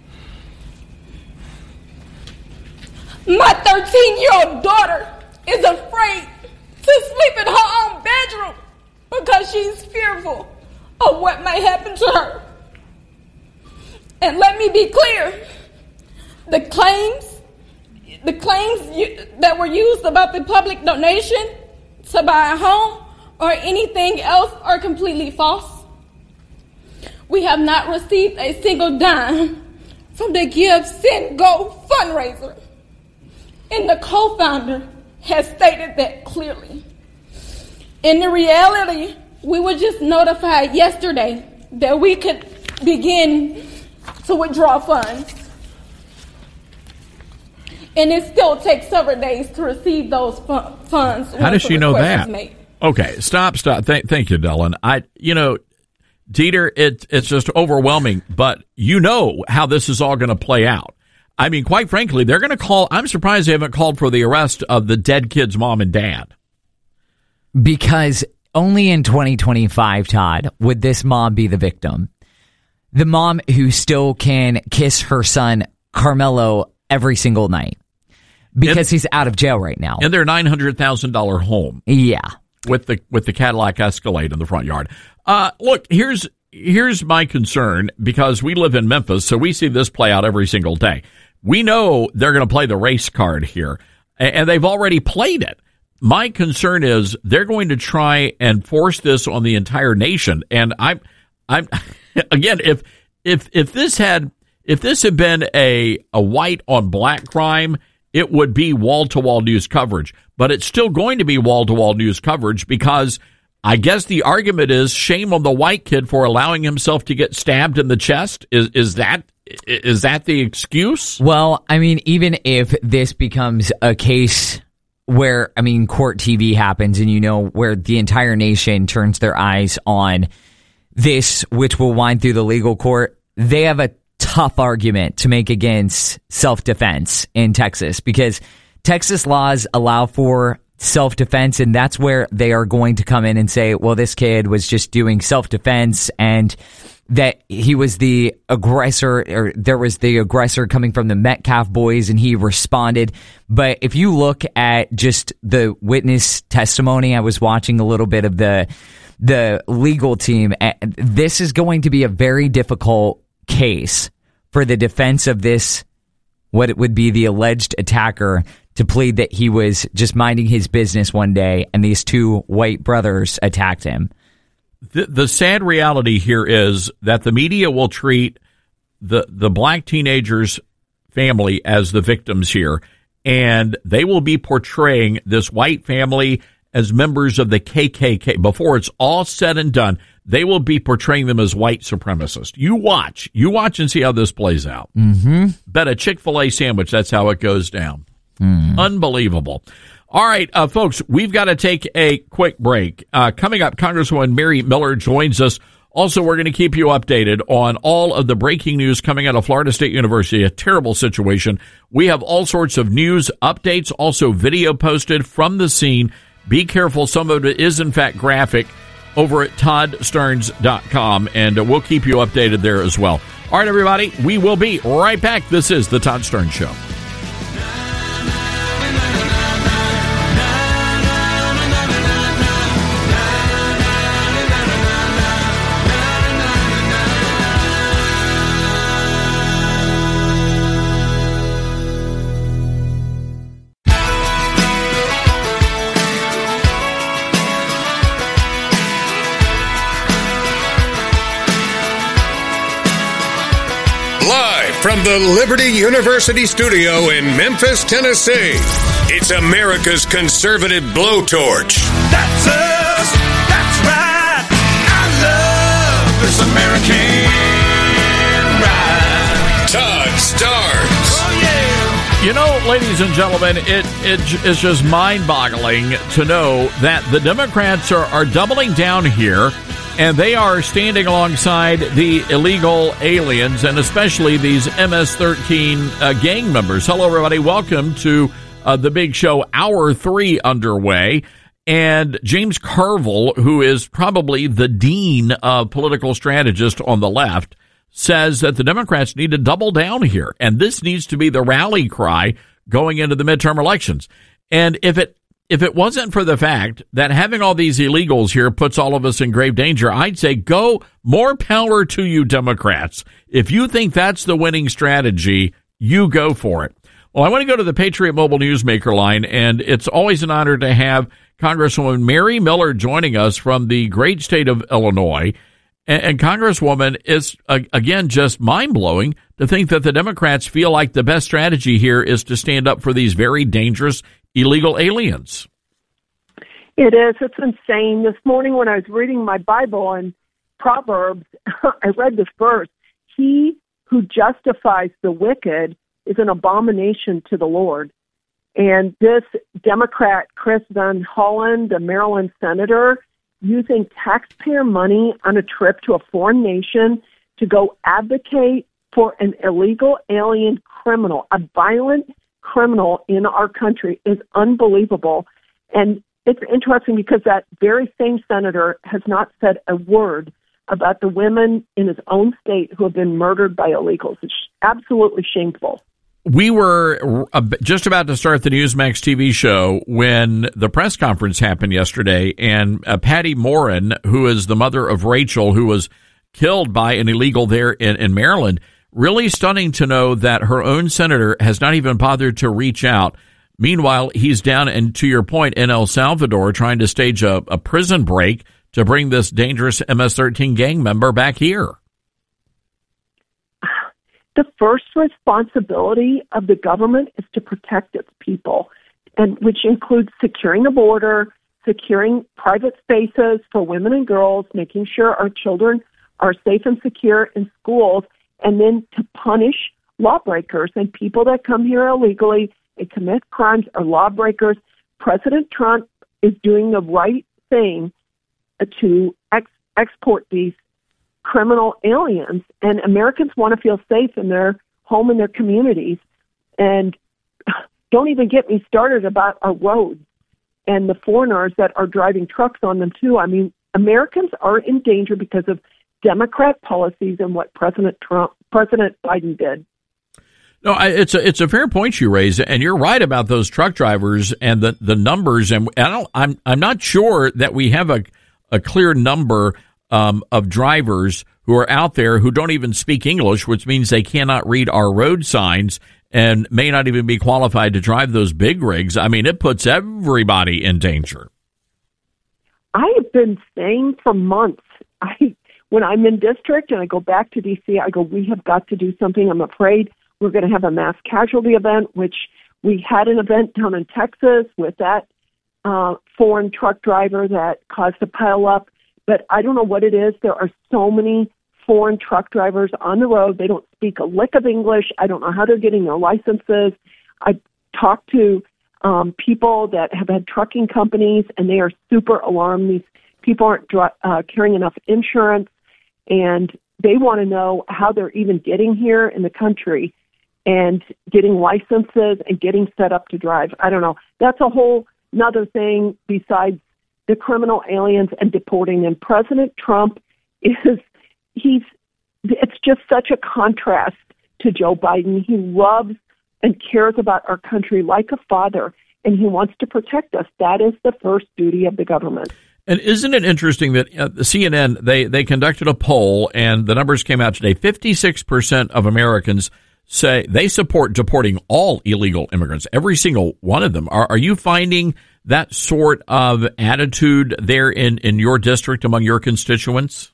Speaker 19: My thirteen-year-old daughter is afraid to sleep in her own bedroom because she's fearful of what may happen to her. And let me be clear, the claims, the claims you, that were used about the public donation to buy a home or anything else are completely false. We have not received a single dime from the Give, Send, Go fundraiser. And the co-founder has stated that clearly. In the reality, we were just notified yesterday that we could begin to withdraw funds. And it still takes several days to receive those fu- funds.
Speaker 3: How does she know that? Okay, stop, stop. Th- thank you, Dylan. I, you know, Dieter, it, it's just overwhelming, but you know how this is all going to play out. I mean, quite frankly, they're going to call, I'm surprised they haven't called for the arrest of the dead kid's mom and dad.
Speaker 6: Because only in twenty twenty-five, Todd, would this mom be the victim. The mom who still can kiss her son, Carmelo, every single night. Because in, he's out of jail right now.
Speaker 3: In their nine hundred thousand dollars home.
Speaker 6: Yeah.
Speaker 3: With the with the Cadillac Escalade in the front yard. Uh, look, here's here's my concern, because we live in Memphis, so we see this play out every single day. We know they're going to play the race card here, and they've already played it. My concern is they're going to try and force this on the entire nation. And I'm, I'm again, if if if this had if this had been a a white on black crime, it would be wall-to-wall news coverage. But it's still going to be wall-to-wall news coverage because I guess the argument is shame on the white kid for allowing himself to get stabbed in the chest. Is is that is that the excuse?
Speaker 6: Well, I mean, even if this becomes a case where, I mean, court T V happens and, you know, where the entire nation turns their eyes on this, which will wind through the legal court, they have a tough argument to make against self-defense in Texas because Texas laws allow for self-defense, and that's where they are going to come in and say, well, this kid was just doing self-defense and that he was the aggressor, or there was the aggressor coming from the Metcalf boys and he responded. But if you look at just the witness testimony, I was watching a little bit of the the legal team. This is going to be a very difficult case for the defense of this, what it would be the alleged attacker, to plead that he was just minding his business one day and these two white brothers attacked him.
Speaker 3: The, the sad reality here is that the media will treat the the black teenager's family as the victims here, and they will be portraying this white family as members of the K K K. Before it's all said and done, they will be portraying them as white supremacists. You watch. You watch and see how this plays out.
Speaker 6: Mm-hmm.
Speaker 3: Bet a Chick-fil-A sandwich that's how it goes down.
Speaker 6: Mm.
Speaker 3: Unbelievable. All right, uh, folks, we've got to take a quick break. Uh, coming up, Congresswoman Mary Miller joins us. Also, we're going to keep you updated on all of the breaking news coming out of Florida State University, a terrible situation. We have all sorts of news updates, also video posted from the scene. Be careful, some of it is, in fact, graphic over at todd stearns dot com, and uh, we'll keep you updated there as well. All right, everybody, we will be right back. This is The Todd Stearns Show.
Speaker 1: From the Liberty University studio in Memphis, Tennessee, it's America's conservative blowtorch.
Speaker 2: That's us. That's right. I love this American ride.
Speaker 1: Todd Starnes.
Speaker 2: Oh, yeah.
Speaker 3: You know, ladies and gentlemen, it, it is just mind-boggling to know that the Democrats are, are doubling down here, and they are standing alongside the illegal aliens, and especially these M S thirteen uh, gang members. Hello, everybody. Welcome to uh, the big show, hour three underway. And James Carville, who is probably the dean of political strategists on the left, says that the Democrats need to double down here. And this needs to be the rally cry going into the midterm elections. And if it If it wasn't for the fact that having all these illegals here puts all of us in grave danger, I'd say go, more power to you, Democrats. If you think that's the winning strategy, you go for it. Well, I want to go to the Patriot Mobile Newsmaker line, and it's always an honor to have Congresswoman Mary Miller joining us from the great state of Illinois. And, and Congresswoman, it's, uh, again, just mind-blowing to think that the Democrats feel like the best strategy here is to stand up for these very dangerous illegal aliens.
Speaker 20: It is. It's insane. This morning when I was reading my Bible in Proverbs, I read this verse. He who justifies the wicked is an abomination to the Lord. And this Democrat, Chris Van Hollen, the Maryland senator, using taxpayer money on a trip to a foreign nation to go advocate for an illegal alien criminal, a violent criminal in our country, is unbelievable. And it's interesting because that very same senator has not said a word about the women in his own state who have been murdered by illegals. It's absolutely shameful.
Speaker 3: We were just about to start the Newsmax T V show when the press conference happened yesterday, and uh, Patty Morin, who is the mother of Rachel, who was killed by an illegal there in, in Maryland, really stunning to know that her own senator has not even bothered to reach out. Meanwhile, he's down, and to your point, in El Salvador, trying to stage a, a prison break to bring this dangerous M S thirteen gang member back here.
Speaker 20: the first responsibility of the government is to protect its people, and which includes securing the border, securing private spaces for women and girls, making sure our children are safe and secure in schools, and then to punish lawbreakers and people that come here illegally and commit crimes are lawbreakers. President Trump is doing the right thing to ex- export these criminal aliens, and Americans want to feel safe in their home and their communities. And don't even get me started about our roads and the foreigners that are driving trucks on them too. I mean, Americans are in danger because of Democrat policies and what President Trump, President Biden did.
Speaker 3: No, I, it's a it's a fair point you raise, and you're right about those truck drivers and the, the numbers. And I don't, I'm I'm not sure that we have a a clear number um, of drivers who are out there who don't even speak English, which means they cannot read our road signs and may not even be qualified to drive those big rigs. I mean, it puts everybody in danger.
Speaker 20: I have been saying for months, I when I'm in district and I go back to D C, I go, we have got to do something. I'm afraid we're going to have a mass casualty event, which we had an event down in Texas with that uh, foreign truck driver that caused a pileup. But I don't know what it is. There are so many foreign truck drivers on the road. They don't speak a lick of English. I don't know how they're getting their licenses. I talked to um, people that have had trucking companies, and they are super alarmed. These people aren't dri- uh, carrying enough insurance, and they want to know how they're even getting here in the country and getting licenses and getting set up to drive. I don't know. That's a whole nother thing besides the criminal aliens and deporting them. President Trump is, he's, it's just such a contrast to Joe Biden. He loves and cares about our country like a father, and he wants to protect us. That is the first duty of the government.
Speaker 3: And isn't it interesting that uh, the C N N, they, they conducted a poll, and the numbers came out today. fifty-six percent of Americans say they support deporting all illegal immigrants, every single one of them. Are, are you finding that sort of attitude there in, in your district among your constituents?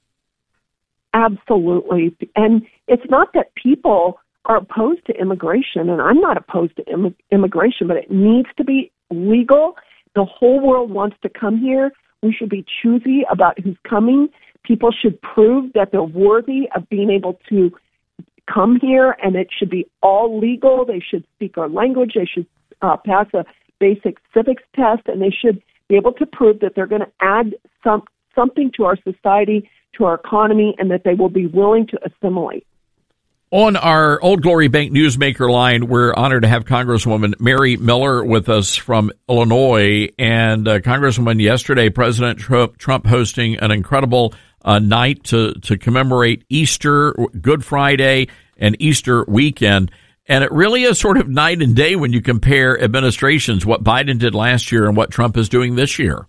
Speaker 20: Absolutely. And it's not that people are opposed to immigration, and I'm not opposed to Im- immigration, but it needs to be legal. The whole world wants to come here. We should be choosy about who's coming. People should prove that they're worthy of being able to come here, and it should be all legal. They should speak our language. They should uh, pass a basic civics test, and they should be able to prove that they're going to add some something to our society, to our economy, and that they will be willing to assimilate.
Speaker 3: On our Old Glory Bank Newsmaker line, we're honored to have Congresswoman Mary Miller with us from Illinois. And uh, Congresswoman, yesterday, President Trump, Trump hosting an incredible uh, night to, to commemorate Easter, Good Friday, and Easter weekend. And it really is sort of night and day when you compare administrations, what Biden did last year and what Trump is doing this year.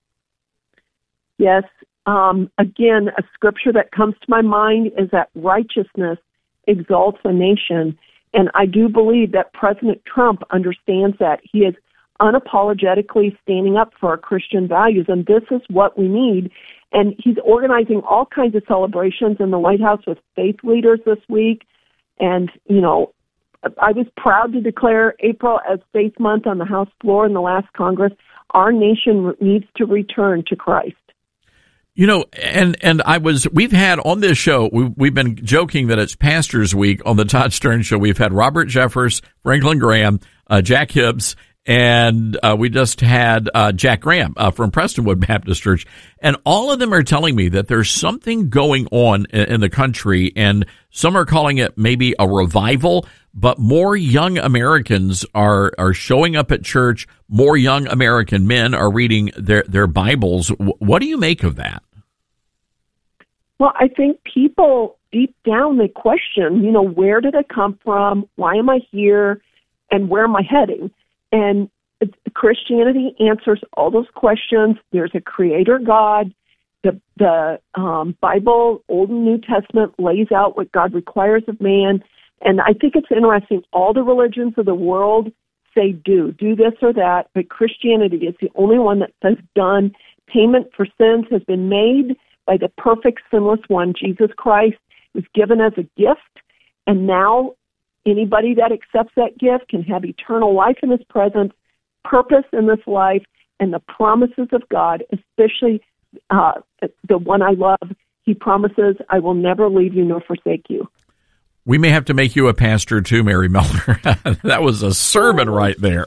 Speaker 20: Yes. Um, again, a scripture that comes to my mind is that righteousness exalts a nation. And I do believe that President Trump understands that. He is unapologetically standing up for our Christian values, and this is what we need. And he's organizing all kinds of celebrations in the White House with faith leaders this week. And, you know, I was proud to declare April as Faith Month on the House floor in the last Congress. Our nation needs to return to Christ.
Speaker 3: You know, and, and I was, we've had on this show, we, we've been joking that it's Pastors Week on the Todd Stern Show. We've had Robert Jeffers, Franklin Graham, uh, Jack Hibbs, and uh, we just had uh, Jack Graham uh, from Prestonwood Baptist Church. And all of them are telling me that there's something going on in, in the country, and some are calling it maybe a revival, but more young Americans are, are showing up at church. More young American men are reading their, their Bibles. What do you make of that?
Speaker 20: Well, I think people deep down, they question, you know, where did I come from? Why am I here? And where am I heading? And Christianity answers all those questions. There's a creator God. The, the um, Bible, Old and New Testament, lays out what God requires of man. And I think it's interesting. All the religions of the world say do, do this or that, but Christianity is the only one that says done. Payment for sins has been made by the perfect, sinless one, Jesus Christ. It was given as a gift, And now anybody that accepts that gift can have eternal life in his presence, purpose in this life, and the promises of God, especially uh, the one I love. He promises, I will never leave you nor forsake you.
Speaker 3: We may have to make you a pastor too, Mary Miller. That was a sermon right there.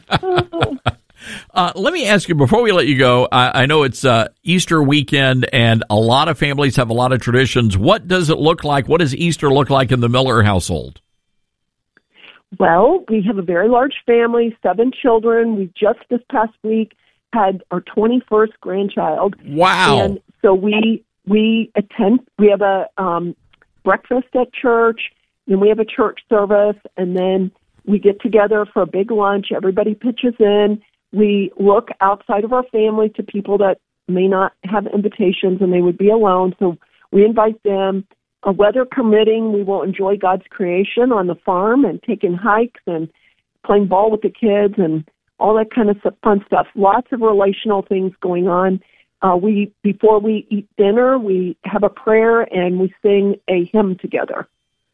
Speaker 3: uh, let me ask you, before we let you go, I, I know it's uh, Easter weekend, and a lot of families have a lot of traditions. What does it look like? What does Easter look like in the Miller household?
Speaker 20: Well, we have a very large family, seven children. We just this past week had our twenty-first grandchild.
Speaker 3: Wow.
Speaker 20: And so we we attend, we have a um, breakfast at church, then we have a church service, and then we get together for a big lunch. Everybody pitches in. We look outside of our family to people that may not have invitations and they would be alone, so we invite them. Uh, weather permitting, we will enjoy God's creation on the farm and taking hikes and playing ball with the kids and all that kind of fun stuff. Lots of relational things going on. Uh, we before we eat dinner, we have a prayer and we sing a hymn together.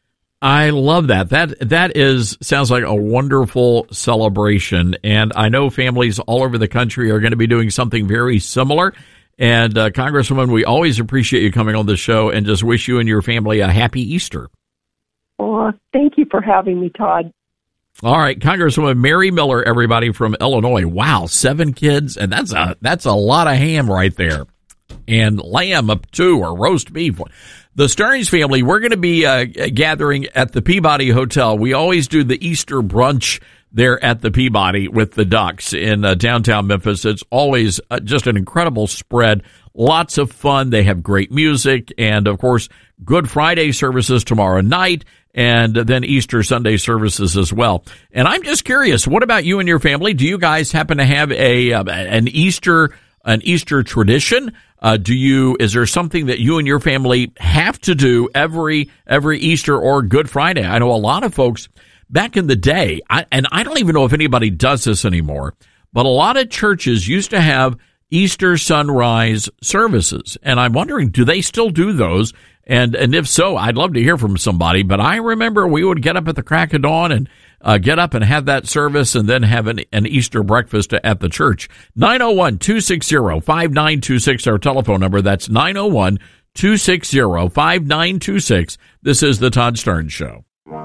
Speaker 3: I love that. That that is sounds like a wonderful celebration, and I know families all over the country are going to be doing something very similar. And uh, Congresswoman, we always appreciate you coming on the show, and just wish you and your family a happy Easter.
Speaker 20: Oh, thank you for having me, Todd.
Speaker 3: All right, Congresswoman Mary Miller, everybody from Illinois. Wow, seven kids, and that's a that's a lot of ham right there, and lamb up too, or roast beef. The Stearns family, we're going to be uh, gathering at the Peabody Hotel. We always do the Easter brunch there at the Peabody with the Ducks in uh, downtown Memphis. It's always uh, just an incredible spread. Lots of fun. They have great music and, of course, Good Friday services tomorrow night and then Easter Sunday services as well. And I'm just curious, what about you and your family? Do you guys happen to have a uh, an Easter an Easter tradition? Uh, do you is there something that you and your family have to do every every Easter or Good Friday? I know a lot of folks back in the day, I, and I don't even know if anybody does this anymore, but a lot of churches used to have Easter sunrise services. And I'm wondering, do they still do those? And and if so, I'd love to hear from somebody. But I remember we would get up at the crack of dawn and uh, get up and have that service and then have an, an Easter breakfast at the church. nine oh one, two six zero, five nine two six, our telephone number. That's nine oh one, two six zero, five nine two six. This is the Todd Stearns Show.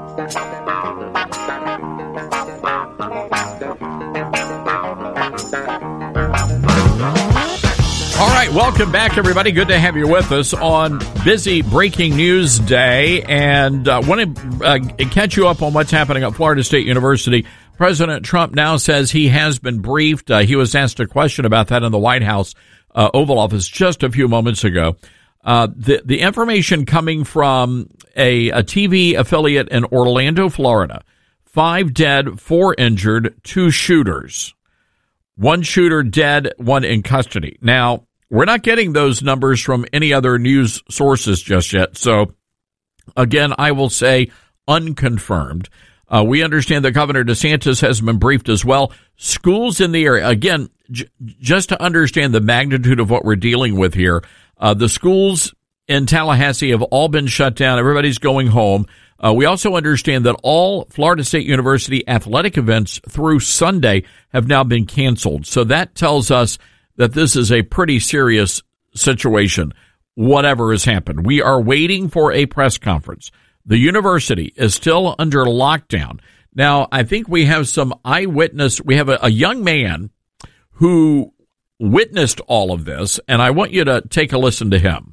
Speaker 3: All right, welcome back, everybody. Good to have you with us on busy breaking news day, and uh, want to uh, catch you up on what's happening at Florida State University. President Trump now says he has been briefed. Uh, he was asked a question about that in the White House uh, Oval Office just a few moments ago. Uh, the the information coming from a, a T V affiliate in Orlando, Florida: five dead, four injured, two shooters. One shooter dead, one in custody. Now, we're not getting those numbers from any other news sources just yet. So, again, I will say unconfirmed. Uh, we understand that Governor DeSantis has been briefed as well. Schools in the area, again, j- just to understand the magnitude of what we're dealing with here, uh, the schools in Tallahassee have all been shut down. Everybody's going home. Uh, we also understand that all Florida State University athletic events through Sunday have now been canceled. So that tells us that this is a pretty serious situation, whatever has happened. We are waiting for a press conference. The university is still under lockdown. Now, I think we have some eyewitness. We have a, a young man who witnessed all of this, and I want you to take a listen to him.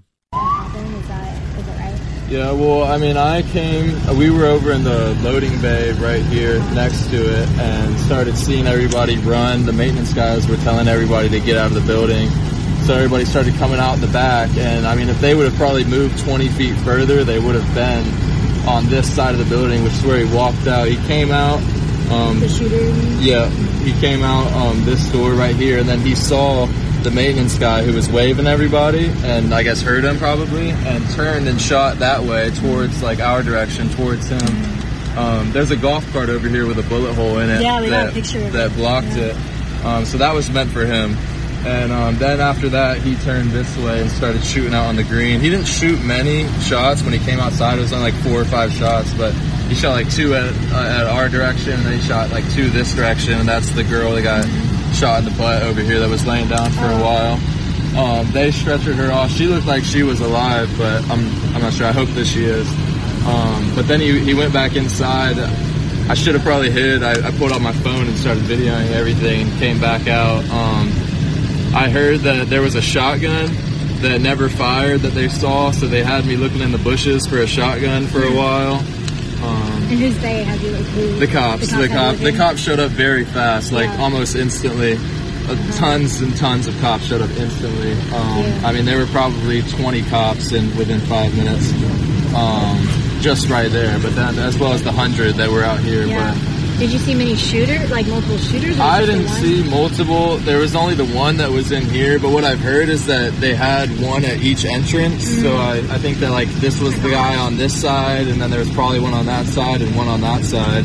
Speaker 21: Yeah, well, I mean, I came, we were over in the loading bay right here next to it and started seeing everybody run. The maintenance guys were telling everybody to get out of the building. So everybody started coming out in the back. And, I mean, if they would have probably moved twenty feet further, they would have been on this side of the building, which is where he walked out. He came out. Um, the shooter? Yeah, he came out um, this door right here, and then he saw the maintenance guy who was waving everybody and I guess heard him probably and turned and shot that way towards like our direction towards him. Um, there's a golf cart over here with a bullet hole in it.
Speaker 22: Yeah, we
Speaker 21: that,
Speaker 22: got a picture of
Speaker 21: that
Speaker 22: it.
Speaker 21: blocked
Speaker 22: yeah.
Speaker 21: it. Um, so that was meant for him. And um, then after that, he turned this way and started shooting out on the green. He didn't shoot many shots when he came outside. It was only like four or five shots, but he shot like two at, uh, at our direction, and then he shot like two this direction, and that's the girl that got shot in the butt over here that was laying down for a while. Um, they stretchered her off. She looked like she was alive, but I'm I'm not sure. I hope that she is. Um, but then he, he went back inside. I should have probably hid. I, I pulled out my phone and started videoing everything and came back out. Um, I heard that there was a shotgun that never fired that they saw, so they had me looking in the bushes for a shotgun for a while. Um,
Speaker 4: and who's they? Have you like who?
Speaker 21: the cops. The,
Speaker 4: The
Speaker 21: cop.
Speaker 4: cops
Speaker 21: The cops showed up very fast, like
Speaker 4: Yeah.
Speaker 21: almost instantly. Uh, tons and tons of cops showed up instantly. Um,
Speaker 4: Yeah.
Speaker 21: I mean, there were probably twenty cops in within five minutes, um, just right there. But then, as well as the hundred that were out here.
Speaker 4: Yeah.
Speaker 21: But
Speaker 4: Did you see many shooters, like multiple shooters? Or
Speaker 21: I
Speaker 4: just the
Speaker 21: didn't
Speaker 4: one?
Speaker 21: see multiple. There was only the one that was in here. But what I've heard is that they had one at each entrance.
Speaker 4: Mm-hmm.
Speaker 21: So I, I think that like this was the guy on this side, and then there was probably one on that side and one on that side.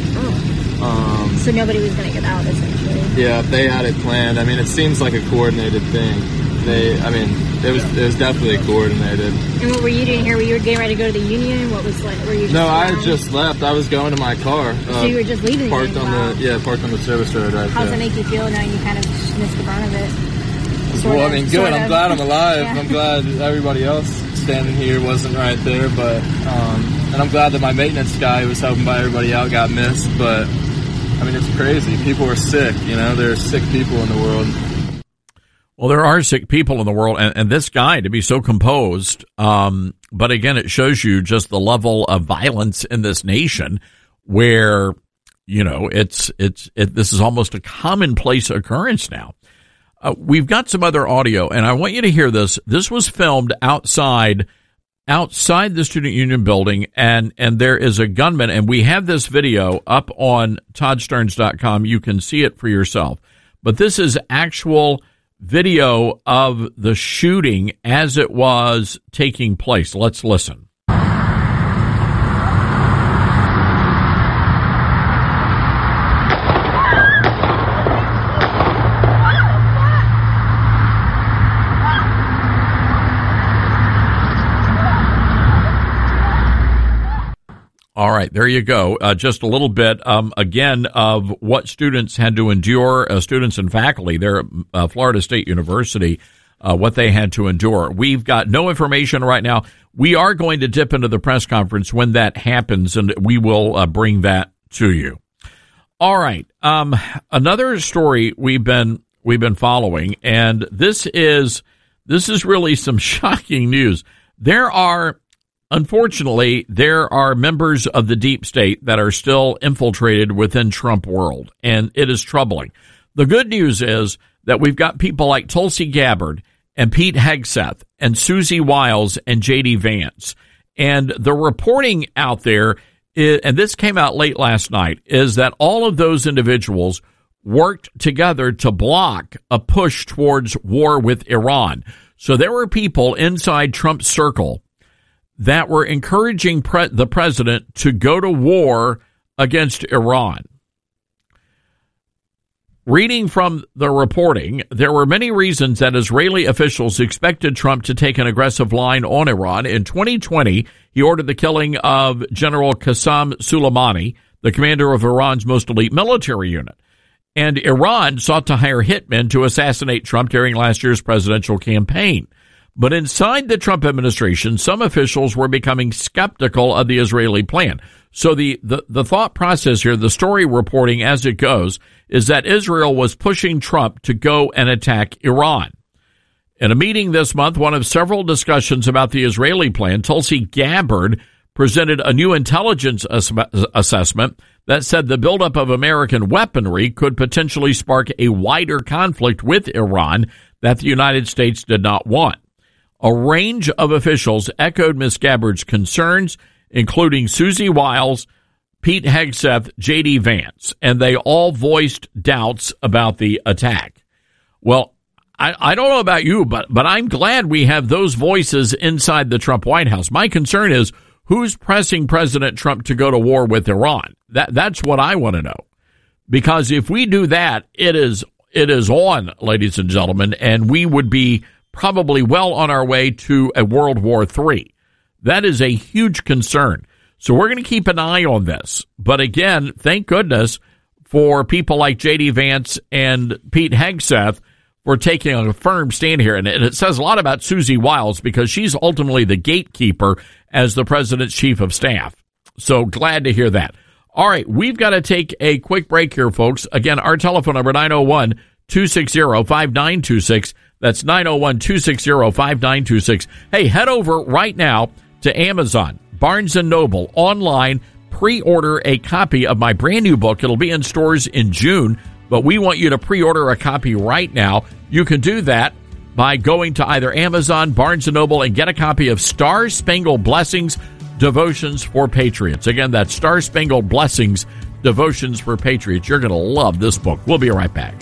Speaker 21: Um,
Speaker 4: So nobody was going to get out, essentially.
Speaker 21: yeah, they had it planned. I mean, it seems like a coordinated thing. They, I mean, it was it was definitely coordinated.
Speaker 4: And what were you doing here? Were you getting ready to go to the Union? What was like? Were you? Just
Speaker 21: No, I
Speaker 4: around?
Speaker 21: had just left. I was going to my car.
Speaker 4: So you were just leaving the
Speaker 21: Parked
Speaker 4: Union,
Speaker 21: on
Speaker 4: wow.
Speaker 21: the yeah, parked on the service road right
Speaker 4: How's
Speaker 21: there.
Speaker 4: it make you feel now? You kind of missed the brunt of it. Sort
Speaker 21: Well,
Speaker 4: of,
Speaker 21: I mean, good.
Speaker 4: sort
Speaker 21: I'm
Speaker 4: of.
Speaker 21: glad I'm alive.
Speaker 4: Yeah.
Speaker 21: I'm glad everybody else standing here wasn't right there, but um, and I'm glad that my maintenance guy who was helping by everybody out got missed. But I mean, it's crazy. People are sick. You know, there are sick people in the world.
Speaker 3: Well, there are sick people in the world, and, and this guy to be so composed. Um, but again, it shows you just the level of violence in this nation, where you know it's it's it, this is almost a commonplace occurrence now. Uh, we've got some other audio, and I want you to hear this. This was filmed outside outside the Student Union building, and and there is a gunman, and we have this video up on Todd Stearns dot com. You can see it for yourself. But this is actual video of the shooting as it was taking place. Let's listen. All right, there you go. Uh, just a little bit, um, again, of what students had to endure, uh, students and faculty there at uh, Florida State University, uh, what they had to endure. We've got no information right now. We are going to dip into the press conference when that happens, and we will uh, bring that to you. All right, um, another story we've been we've been following, and this is this is really some shocking news. There are. Unfortunately, there are members of the deep state that are still infiltrated within Trump world, and it is troubling. The good news is that we've got people like Tulsi Gabbard and Pete Hegseth and Susie Wiles and J D Vance. And the reporting out there, is, and this came out late last night, is that all of those individuals worked together to block a push towards war with Iran. So there were people inside Trump's circle that were encouraging pre- the president to go to war against Iran. Reading from the reporting, there were many reasons that Israeli officials expected Trump to take an aggressive line on Iran. In twenty twenty, he ordered the killing of General Qassem Soleimani, the commander of Iran's most elite military unit. And Iran sought to hire hitmen to assassinate Trump during last year's presidential campaign. But inside the Trump administration, some officials were becoming skeptical of the Israeli plan. So the, the, the thought process here, the story reporting as it goes, is that Israel was pushing Trump to go and attack Iran. In a meeting this month, one of several discussions about the Israeli plan, Tulsi Gabbard presented a new intelligence ass- assessment that said the buildup of American weaponry could potentially spark a wider conflict with Iran that the United States did not want. A range of officials echoed Miz Gabbard's concerns, including Susie Wiles, Pete Hegseth, J D Vance, and they all voiced doubts about the attack. Well, I, I don't know about you, but, but I'm glad we have those voices inside the Trump White House. My concern is who's pressing President Trump to go to war with Iran? That That's what I want to know. Because if we do that, it is it is on, ladies and gentlemen, and we would be probably well on our way to a World War Three. That is a huge concern. So we're going to keep an eye on this. But again, thank goodness for people like J D. Vance and Pete Hegseth for taking a firm stand here. And it says a lot about Susie Wiles because she's ultimately the gatekeeper as the president's chief of staff. So glad to hear that. All right, we've got to take a quick break here, folks. Again, our telephone number, nine oh one, two six zero, five nine two six. That's nine oh one, two six zero, five nine two six. Hey, head over right now to Amazon, Barnes and Noble, online, pre-order a copy of my brand new book. It'll be in stores in June, but we want you to pre-order a copy right now. You can do that by going to either Amazon, Barnes and Noble, and get a copy of Star Spangled Blessings, Devotions for Patriots. Again, that's Star Spangled Blessings, Devotions for Patriots. You're going to love this book. We'll be right back.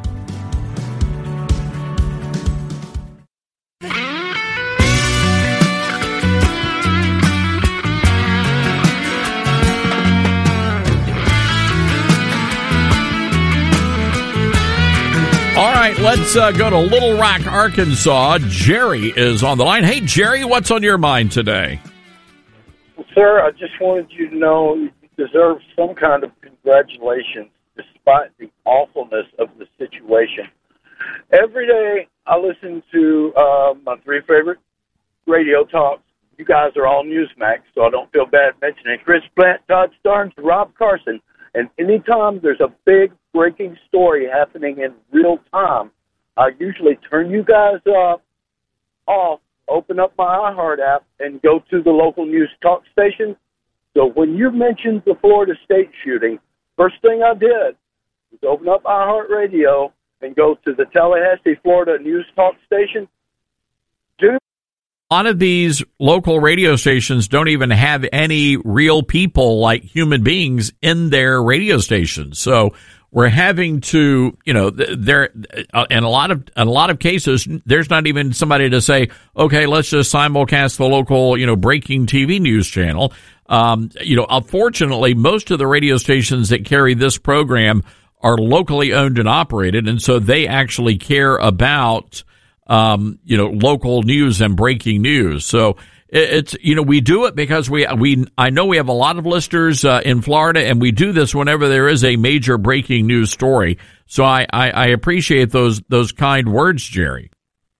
Speaker 3: All right, let's uh, go to Little Rock, Arkansas. Jerry is on the line. Hey, Jerry, what's on your mind today?
Speaker 5: Well, sir, I just wanted you to know you deserve some kind of congratulations despite the awfulness of the situation. Every day I listen to uh, my three favorite radio talks. You guys are all Newsmax, so I don't feel bad mentioning Chris Plant, Todd Starnes, Rob Carson. And anytime there's a big breaking story happening in real time, I usually turn you guys uh, off, open up my iHeart app, and go to the local news talk station. So when you mentioned the Florida State shooting, first thing I did was open up iHeartRadio and go to the Tallahassee, Florida news talk station. Do
Speaker 3: A lot of these local radio stations don't even have any real people, like human beings, in their radio stations. So we're having to, you know, there in a lot of in a lot of cases, there's not even somebody to say, okay, let's just simulcast the local, you know, breaking T V news channel. Um, you know, unfortunately, most of the radio stations that carry this program are locally owned and operated, and so they actually care about Um, you know, local news and breaking news. So it's, you know, we do it because we, we, I know we have a lot of listeners uh, in Florida, and we do this whenever there is a major breaking news story. So I, I, I appreciate those, those kind words, Jerry.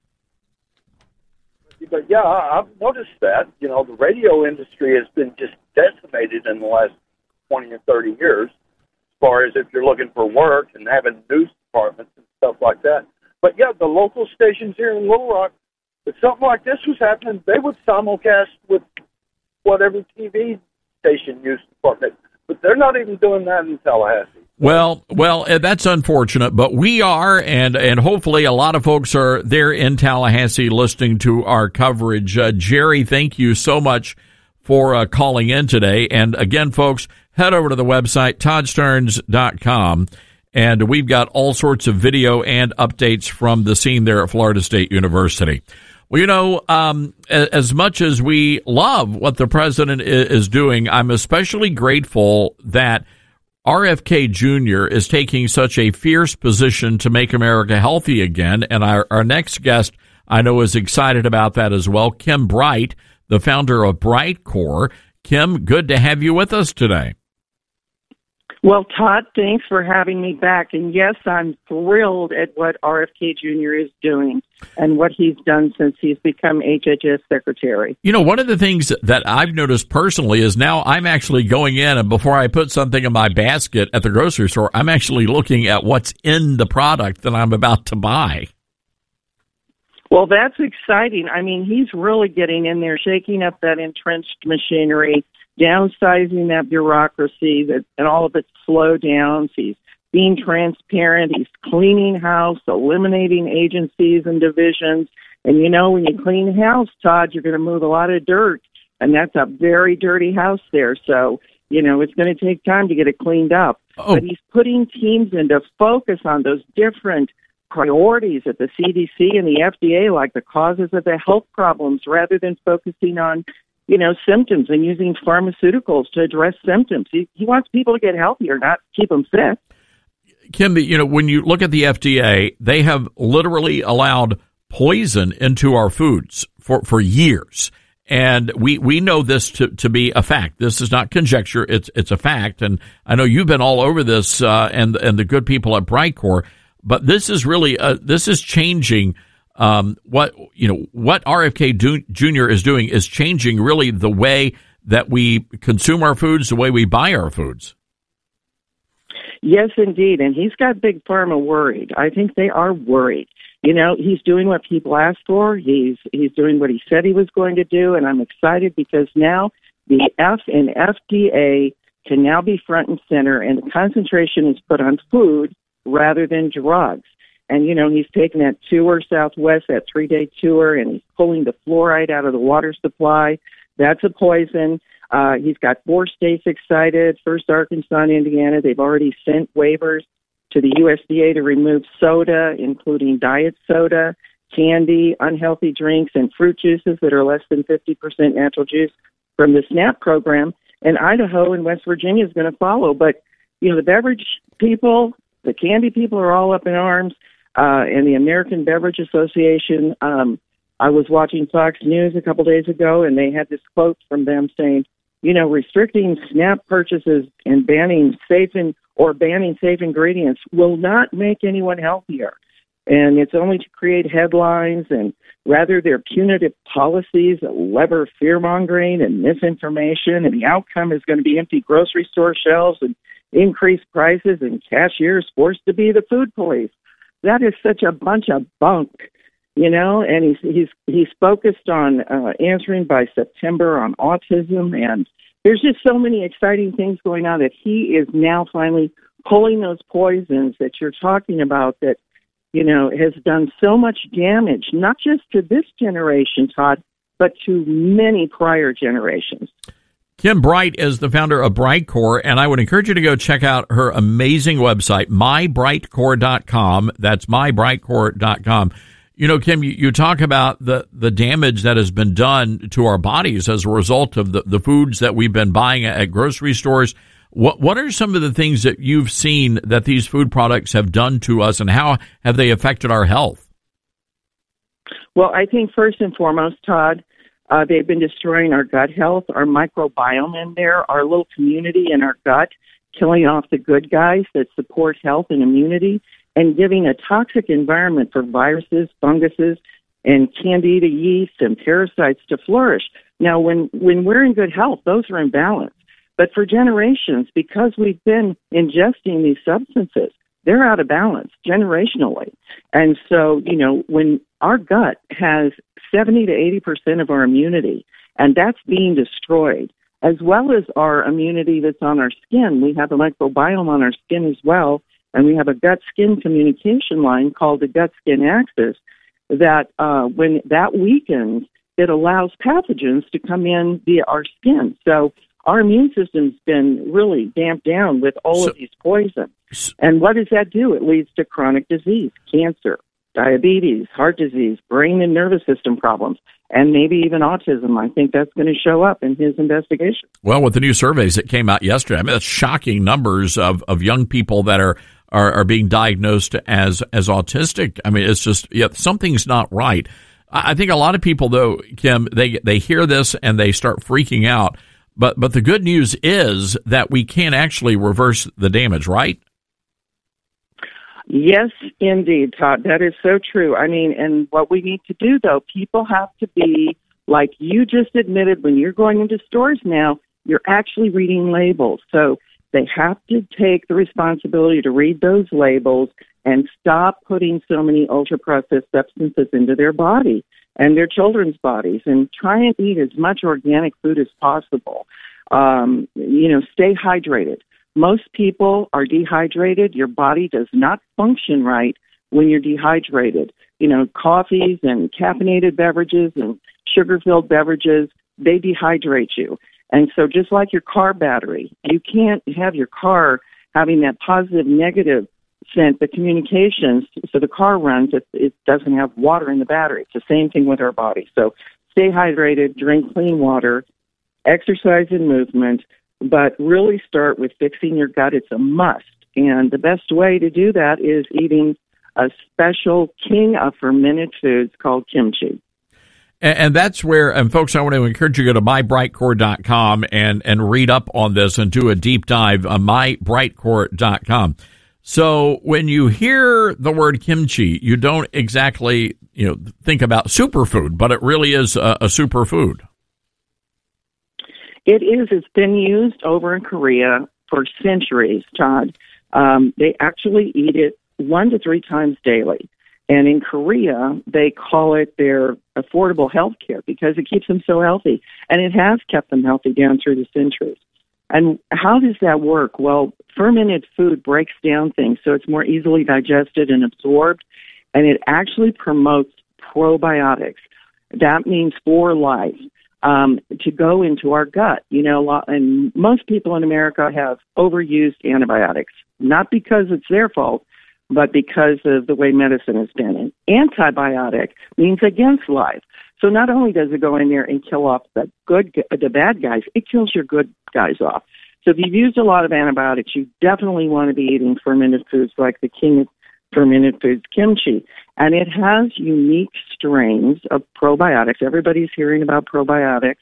Speaker 5: But yeah, I've noticed that, you know, the radio industry has been just decimated in the last twenty or thirty years, as far as if you're looking for work and having news departments and stuff like that. But, yeah, the local stations here in Little Rock, if something like this was happening, they would simulcast with whatever T V station news department. But they're not even doing that in Tallahassee.
Speaker 3: Well, well, that's unfortunate, but we are, and, and hopefully a lot of folks are there in Tallahassee listening to our coverage. Uh, Jerry, thank you so much for uh, calling in today. And, again, folks, head over to the website, todd starnes dot com. And we've got all sorts of video and updates from the scene there at Florida State University. Well, you know, um, as much as we love what the president is doing, I'm especially grateful that R F K Junior is taking such a fierce position to make America healthy again. And our, our next guest, I know, is excited about that as well. Kim Bright, the founder of Bright Core. Kim, good to have you with us today.
Speaker 20: Well, Todd, thanks for having me back. And yes, I'm thrilled at what R F K Junior is doing and what he's done since he's become H H S secretary.
Speaker 3: You know, one of the things that I've noticed personally is now I'm actually going in, and before I put something in my basket at the grocery store, I'm actually looking at what's in the product that I'm about to buy.
Speaker 20: Well, that's exciting. I mean, he's really getting in there, shaking up that entrenched machinery, downsizing that bureaucracy that, and all of its slowdowns. He's being transparent. He's cleaning house, eliminating agencies and divisions. And, you know, when you clean house, Todd, you're going to move a lot of dirt. And that's a very dirty house there. So, you know, it's going to take time to get it cleaned up. Oh. But he's putting teams in to focus on those different priorities at the C D C and the F D A, like the causes of the health problems, rather than focusing on, you know, symptoms and using pharmaceuticals to address symptoms. He, he wants people to get healthier, not keep them sick.
Speaker 3: Kim, you know, when you look at the F D A, they have literally allowed poison into our foods for, for years. And we, we know this to, to be a fact. This is not conjecture. It's it's a fact. And I know you've been all over this uh, and and the good people at Brightcore. But this is really uh, this is changing um, what you know what R F K Junior is doing is changing really the way that we consume our foods, the way we buy our foods.
Speaker 7: Yes, indeed. And he's got Big Pharma worried. I think they are worried. You know, he's doing what people asked for. He's he's doing what he said he was going to do, and I'm excited because now the F and F D A can now be front and center, and the concentration is put on food rather than drugs. And, you know, he's taken that tour Southwest, that three-day tour, and he's pulling the fluoride out of the water supply. That's a poison. Uh, he's got four states excited, first Arkansas and Indiana. They've already sent waivers to the U S D A to remove soda, including diet soda, candy, unhealthy drinks, and fruit juices that are less than fifty percent natural juice from the SNAP program. And Idaho and West Virginia is going to follow. But, you know, the beverage people, the candy people are all up in arms, uh, and the American Beverage Association. Um, I was watching Fox News a couple days ago, and they had this quote from them saying, you know, restricting SNAP purchases and banning safe and or banning safe ingredients will not make anyone healthier. And it's only to create headlines, and rather their punitive policies that lever fear-mongering and misinformation, and the outcome is going to be empty grocery store shelves and increased prices and cashiers forced to be the food police. That is such a bunch of bunk, you know, and he's he's he's focused on uh, answering by September on autism, and there's just so many exciting things going on that he is now finally pulling those poisons that you're talking about that, you know, has done so much damage, not just to this generation, Todd, but to many prior generations.
Speaker 3: Kim Bright is the founder of Brightcore, and I would encourage you to go check out her amazing website, my brightcore dot com. That's my brightcore dot com. You know, Kim, you, you talk about the, the damage that has been done to our bodies as a result of the, the foods that we've been buying at, at grocery stores. What what are some of the things that you've seen that these food products have done to us, and how have they affected our health?
Speaker 7: Well, I think first and foremost, Todd, uh, they've been destroying our gut health, our microbiome in there, our little community in our gut, killing off the good guys that support health and immunity, and giving a toxic environment for viruses, funguses, and candida yeast and parasites to flourish. Now, when, when we're in good health, those are in balance. But for generations, because we've been ingesting these substances, they're out of balance generationally. And so, you know, when our gut has seventy to eighty percent of our immunity, and that's being destroyed, as well as our immunity that's on our skin. We have a microbiome on our skin as well, and we have a gut-skin communication line called the gut-skin axis that uh, when that weakens, it allows pathogens to come in via our skin. So our immune system's been really damped down with all so, of these poisons. And what does that do? It leads to chronic disease, cancer, diabetes, heart disease, brain and nervous system problems, and maybe even autism. I think that's going to show up in his investigation.
Speaker 3: Well, with the new surveys that came out yesterday, I mean, that's shocking numbers of, of young people that are, are, are being diagnosed as, as autistic. I mean, it's just, yeah, something's not right. I think a lot of people, though, Kim, they, they hear this and they start freaking out. But, but the good news is that we can actually reverse the damage, right?
Speaker 7: Yes, indeed, Todd. That is so true. I mean, and what we need to do, though, people have to be, like you just admitted, when you're going into stores now, you're actually reading labels. So they have to take the responsibility to read those labels and stop putting so many ultra-processed substances into their body and their children's bodies, and try and eat as much organic food as possible. Um, you know, stay hydrated. Most people are dehydrated. Your body does not function right when you're dehydrated. You know, coffees and caffeinated beverages and sugar-filled beverages, they dehydrate you. And so just like your car battery, you can't have your car having that positive, negative sent the communications so the car runs if it doesn't have water in the battery. It's the same thing with our body. So stay hydrated, drink clean water, exercise and movement, but really start with fixing your gut. It's a must And the best way to do that is eating a special king of fermented foods called kimchi.
Speaker 3: And, and that's where, and folks, I want to encourage you to go to my bright core dot com and, and read up on this and do a deep dive on my bright core dot com. So when you hear the word kimchi, you don't exactly, you know, think about superfood, but it really is a, a superfood.
Speaker 7: It is. It's been used over in Korea for centuries, Todd. Um, they actually eat it one to three times daily. And in Korea, they call it their affordable health care because it keeps them so healthy. And it has kept them healthy down through the centuries. And how does that work? Well, fermented food breaks down things so it's more easily digested and absorbed, and it actually promotes probiotics. That means for life, um, to go into our gut. You know, a lot, and most people in America have overused antibiotics, not because it's their fault, but because of the way medicine has been. An antibiotic means against life. So not only does it go in there and kill off the good, the bad guys, it kills your good guys off. So if you've used a lot of antibiotics, you definitely want to be eating fermented foods like the king of fermented foods, kimchi. And it has unique strains of probiotics. Everybody's hearing about probiotics.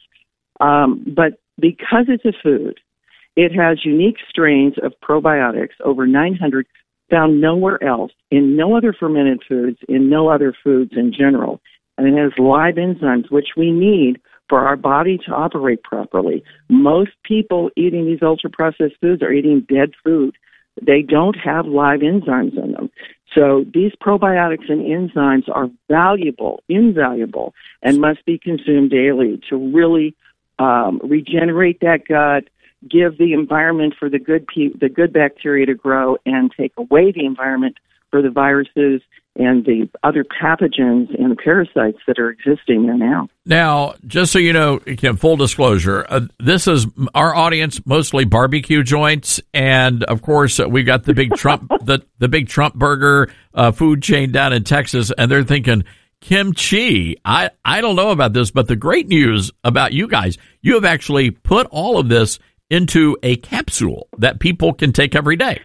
Speaker 7: Um, but because it's a food, it has unique strains of probiotics, over nine hundred, found nowhere else, in no other fermented foods, in no other foods in general. And it has live enzymes, which we need for our body to operate properly. Most people eating these ultra-processed foods are eating dead food. They don't have live enzymes in them. So these probiotics and enzymes are valuable, invaluable, and must be consumed daily to really um, regenerate that gut, give the environment for the good pe- the good bacteria to grow, and take away the environment for the viruses and the other pathogens and parasites that are existing there now.
Speaker 3: Now, just so you know, Kim, full disclosure, uh, this is our audience, mostly barbecue joints, and of course, uh, we've got the big Trump, the the big Trump burger uh, food chain down in Texas, and they're thinking kimchi. I I don't know about this, but the great news about you guys, you have actually put all of this into a capsule that people can take every day.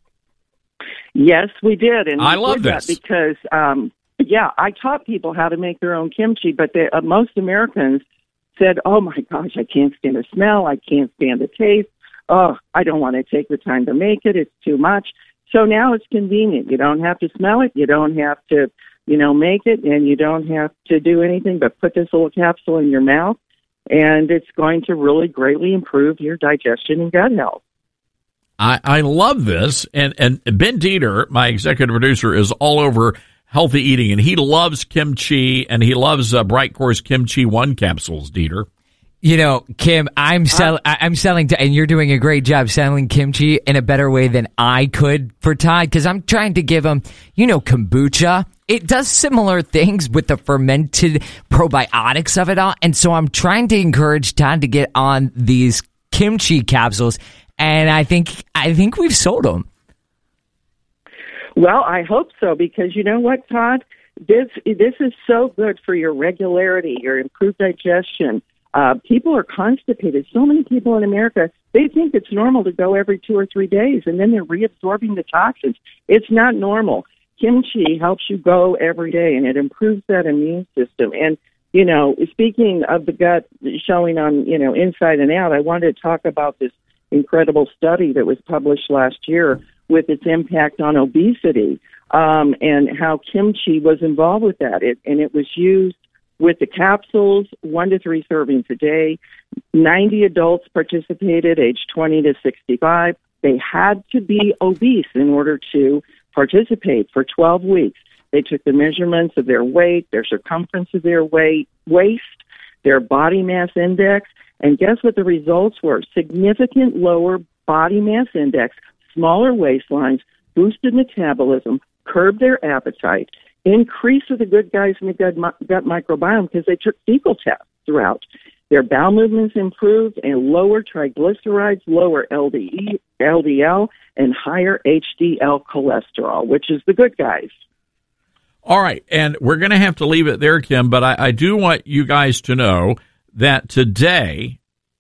Speaker 7: Yes, we did, and
Speaker 3: I
Speaker 7: we
Speaker 3: love
Speaker 7: did
Speaker 3: this
Speaker 7: that because, um, yeah, I taught people how to make their own kimchi, but they, uh, most Americans said, "Oh my gosh, I can't stand the smell, I can't stand the taste. Oh, I don't want to take the time to make it; it's too much." So now it's convenient. You don't have to smell it, you don't have to, you know, make it, and you don't have to do anything but put this little capsule in your mouth, and it's going to really greatly improve your digestion and gut health.
Speaker 3: I, I love this, and, and Ben Dieter, my executive producer, is all over healthy eating, and he loves kimchi, and he loves uh, Bright Core's Kimchi One capsules, Dieter.
Speaker 6: You know, Kim, I'm sell- I'm selling, to, and you're doing a great job selling kimchi in a better way than I could for Todd, because I'm trying to give him, you know, kombucha. It does similar things with the fermented probiotics of it all, and so I'm trying to encourage Todd to get on these kimchi capsules. And I think I think we've sold them.
Speaker 7: Well, I hope so, because you know what, Todd? This this is so good for your regularity, your improved digestion. Uh, people are constipated. So many people in America, they think it's normal to go every two or three days, and then they're reabsorbing the toxins. It's not normal. Kimchi helps you go every day, and it improves that immune system. And, you know, speaking of the gut showing on, you know, inside and out, I wanted to talk about this incredible study that was published last year with its impact on obesity, um, and how kimchi was involved with that. It, and it was used with the capsules, one to three servings a day. ninety adults participated, aged twenty to sixty-five. They had to be obese in order to participate for twelve weeks. They took the measurements of their weight, their circumference of their weight, waist, their body mass index, and guess what the results were? Significant lower body mass index, smaller waistlines, boosted metabolism, curbed their appetite, increase of the good guys in the gut, gut microbiome because they took fecal tests throughout. Their bowel movements improved, and lower triglycerides, lower L D E, L D L, and higher H D L cholesterol, which is the good guys.
Speaker 3: All right, and we're going to have to leave it there, Kim, but I, I do want you guys to know that today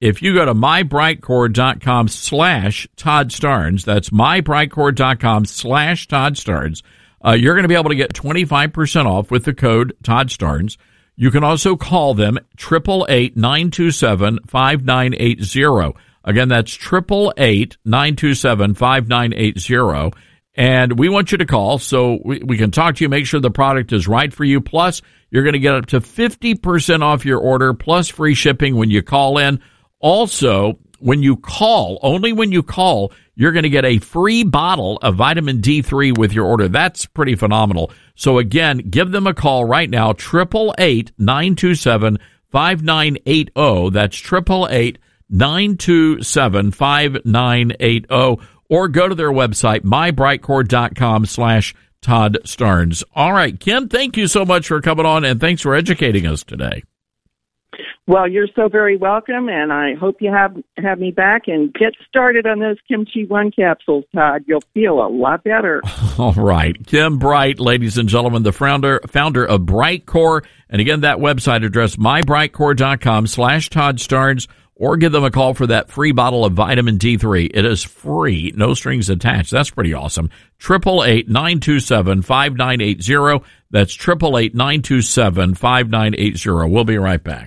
Speaker 3: if you go to mybrightcore.com slash Todd Starnes, that's mybrightcore.com slash Todd Starnes, uh, you're going to be able to get twenty-five percent off with the code Todd Starnes. You can also call them eight eight eight, nine two seven, five nine eight zero. Again, that's eight eight eight, nine two seven, five nine eight zero. And we want you to call so we, we can talk to you, make sure the product is right for you. Plus, you're going to get up to fifty percent off your order, plus free shipping when you call in. Also, when you call, only when you call, you're going to get a free bottle of vitamin D three with your order. That's pretty phenomenal. So again, give them a call right now, eight eight eight, nine two seven, five nine eight zero. That's eight eight eight, nine two seven, five nine eight zero. Or go to their website, mybrightcore.com slash Todd Starnes. All right, Kim, thank you so much for coming on, and thanks for educating us today.
Speaker 7: Well, you're so very welcome, and I hope you have have me back and get started on those Kimchi One capsules, Todd. You'll feel a lot better.
Speaker 3: All right. Kim Bright, ladies and gentlemen, the founder founder of Brightcore. And again, that website address, mybrightcore.com slash Todd Starnes, or give them a call for that free bottle of vitamin D three. It is free, no strings attached. That's pretty awesome. eight eight eight, nine two seven, five nine eight zero. That's eight eight eight, nine two seven, five nine eight zero. We'll be right back.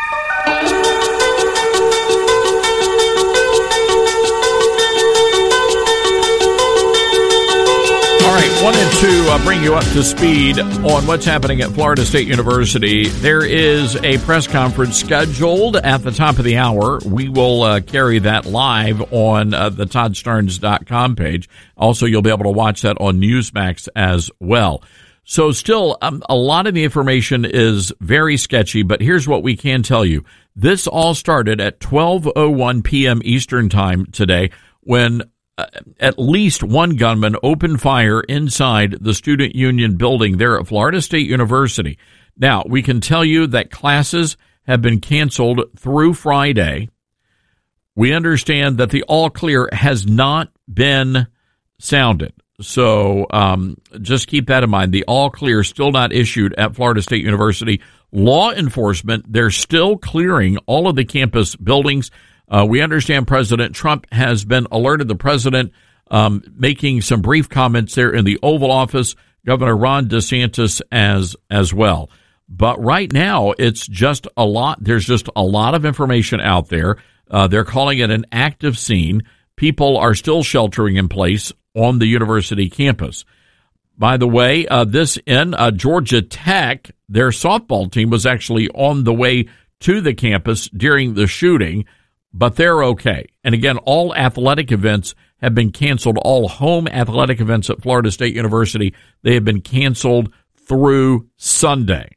Speaker 3: All right, wanted to uh, bring you up to speed on what's happening at Florida State University. There is a press conference scheduled at the top of the hour. We will uh, carry that live on uh, the Todd Starnes dot com page. Also, you'll be able to watch that on Newsmax as well. So still, um, a lot of the information is very sketchy, but here's what we can tell you. This all started at twelve oh one p.m. Eastern Time today when Uh, at least one gunman opened fire inside the Student Union building there at Florida State University. Now, we can tell you that classes have been canceled through Friday. We understand that the all clear has not been sounded. So um, just keep that in mind. The all clear still not issued at Florida State University. Law enforcement, they're still clearing all of the campus buildings. Uh, we understand President Trump has been alerted. The president um, making some brief comments there in the Oval Office, Governor Ron DeSantis as as well. But right now, it's just a lot. There's just a lot of information out there. Uh, they're calling it an active scene. People are still sheltering in place on the university campus. By the way, uh, this in uh, Georgia Tech, their softball team was actually on the way to the campus during the shooting. But they're okay. And again, all athletic events have been canceled. All home athletic events at Florida State University, they have been canceled through Sunday.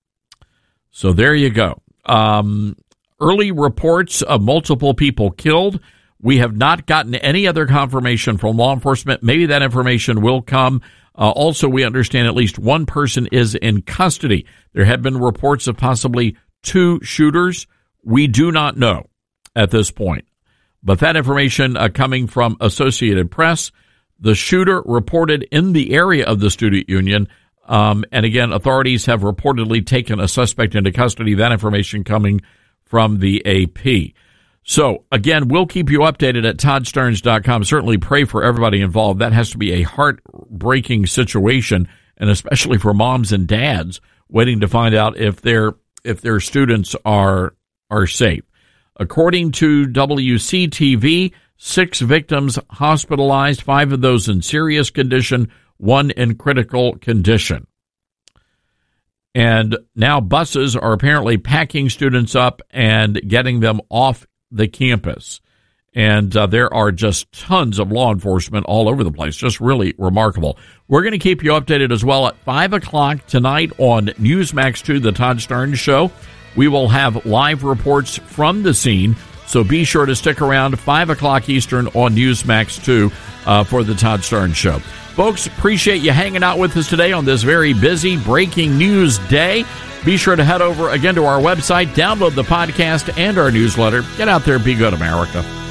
Speaker 3: So there you go. Um, early reports of multiple people killed. We have not gotten any other confirmation from law enforcement. Maybe that information will come. Uh, also, we understand at least one person is in custody. There have been reports of possibly two shooters. We do not know at this point. But that information uh, coming from Associated Press, the shooter reported in the area of the student union. Um, and again, authorities have reportedly taken a suspect into custody. That information coming from the A P. So again, we'll keep you updated at Todd Starnes dot com. Certainly pray for everybody involved. That has to be a heartbreaking situation, and especially for moms and dads waiting to find out if their if their students are are safe. According to W C T V, six victims hospitalized, five of those in serious condition, one in critical condition. And now buses are apparently packing students up and getting them off the campus. And uh, there are just tons of law enforcement all over the place. Just really remarkable. We're going to keep you updated as well at five o'clock tonight on Newsmax two, The Todd Starnes Show. We will have live reports from the scene, so be sure to stick around five o'clock Eastern on Newsmax two uh, for the Todd Starnes Show. Folks, appreciate you hanging out with us today on this very busy breaking news day. Be sure to head over again to our website, download the podcast and our newsletter. Get out there, be good, America.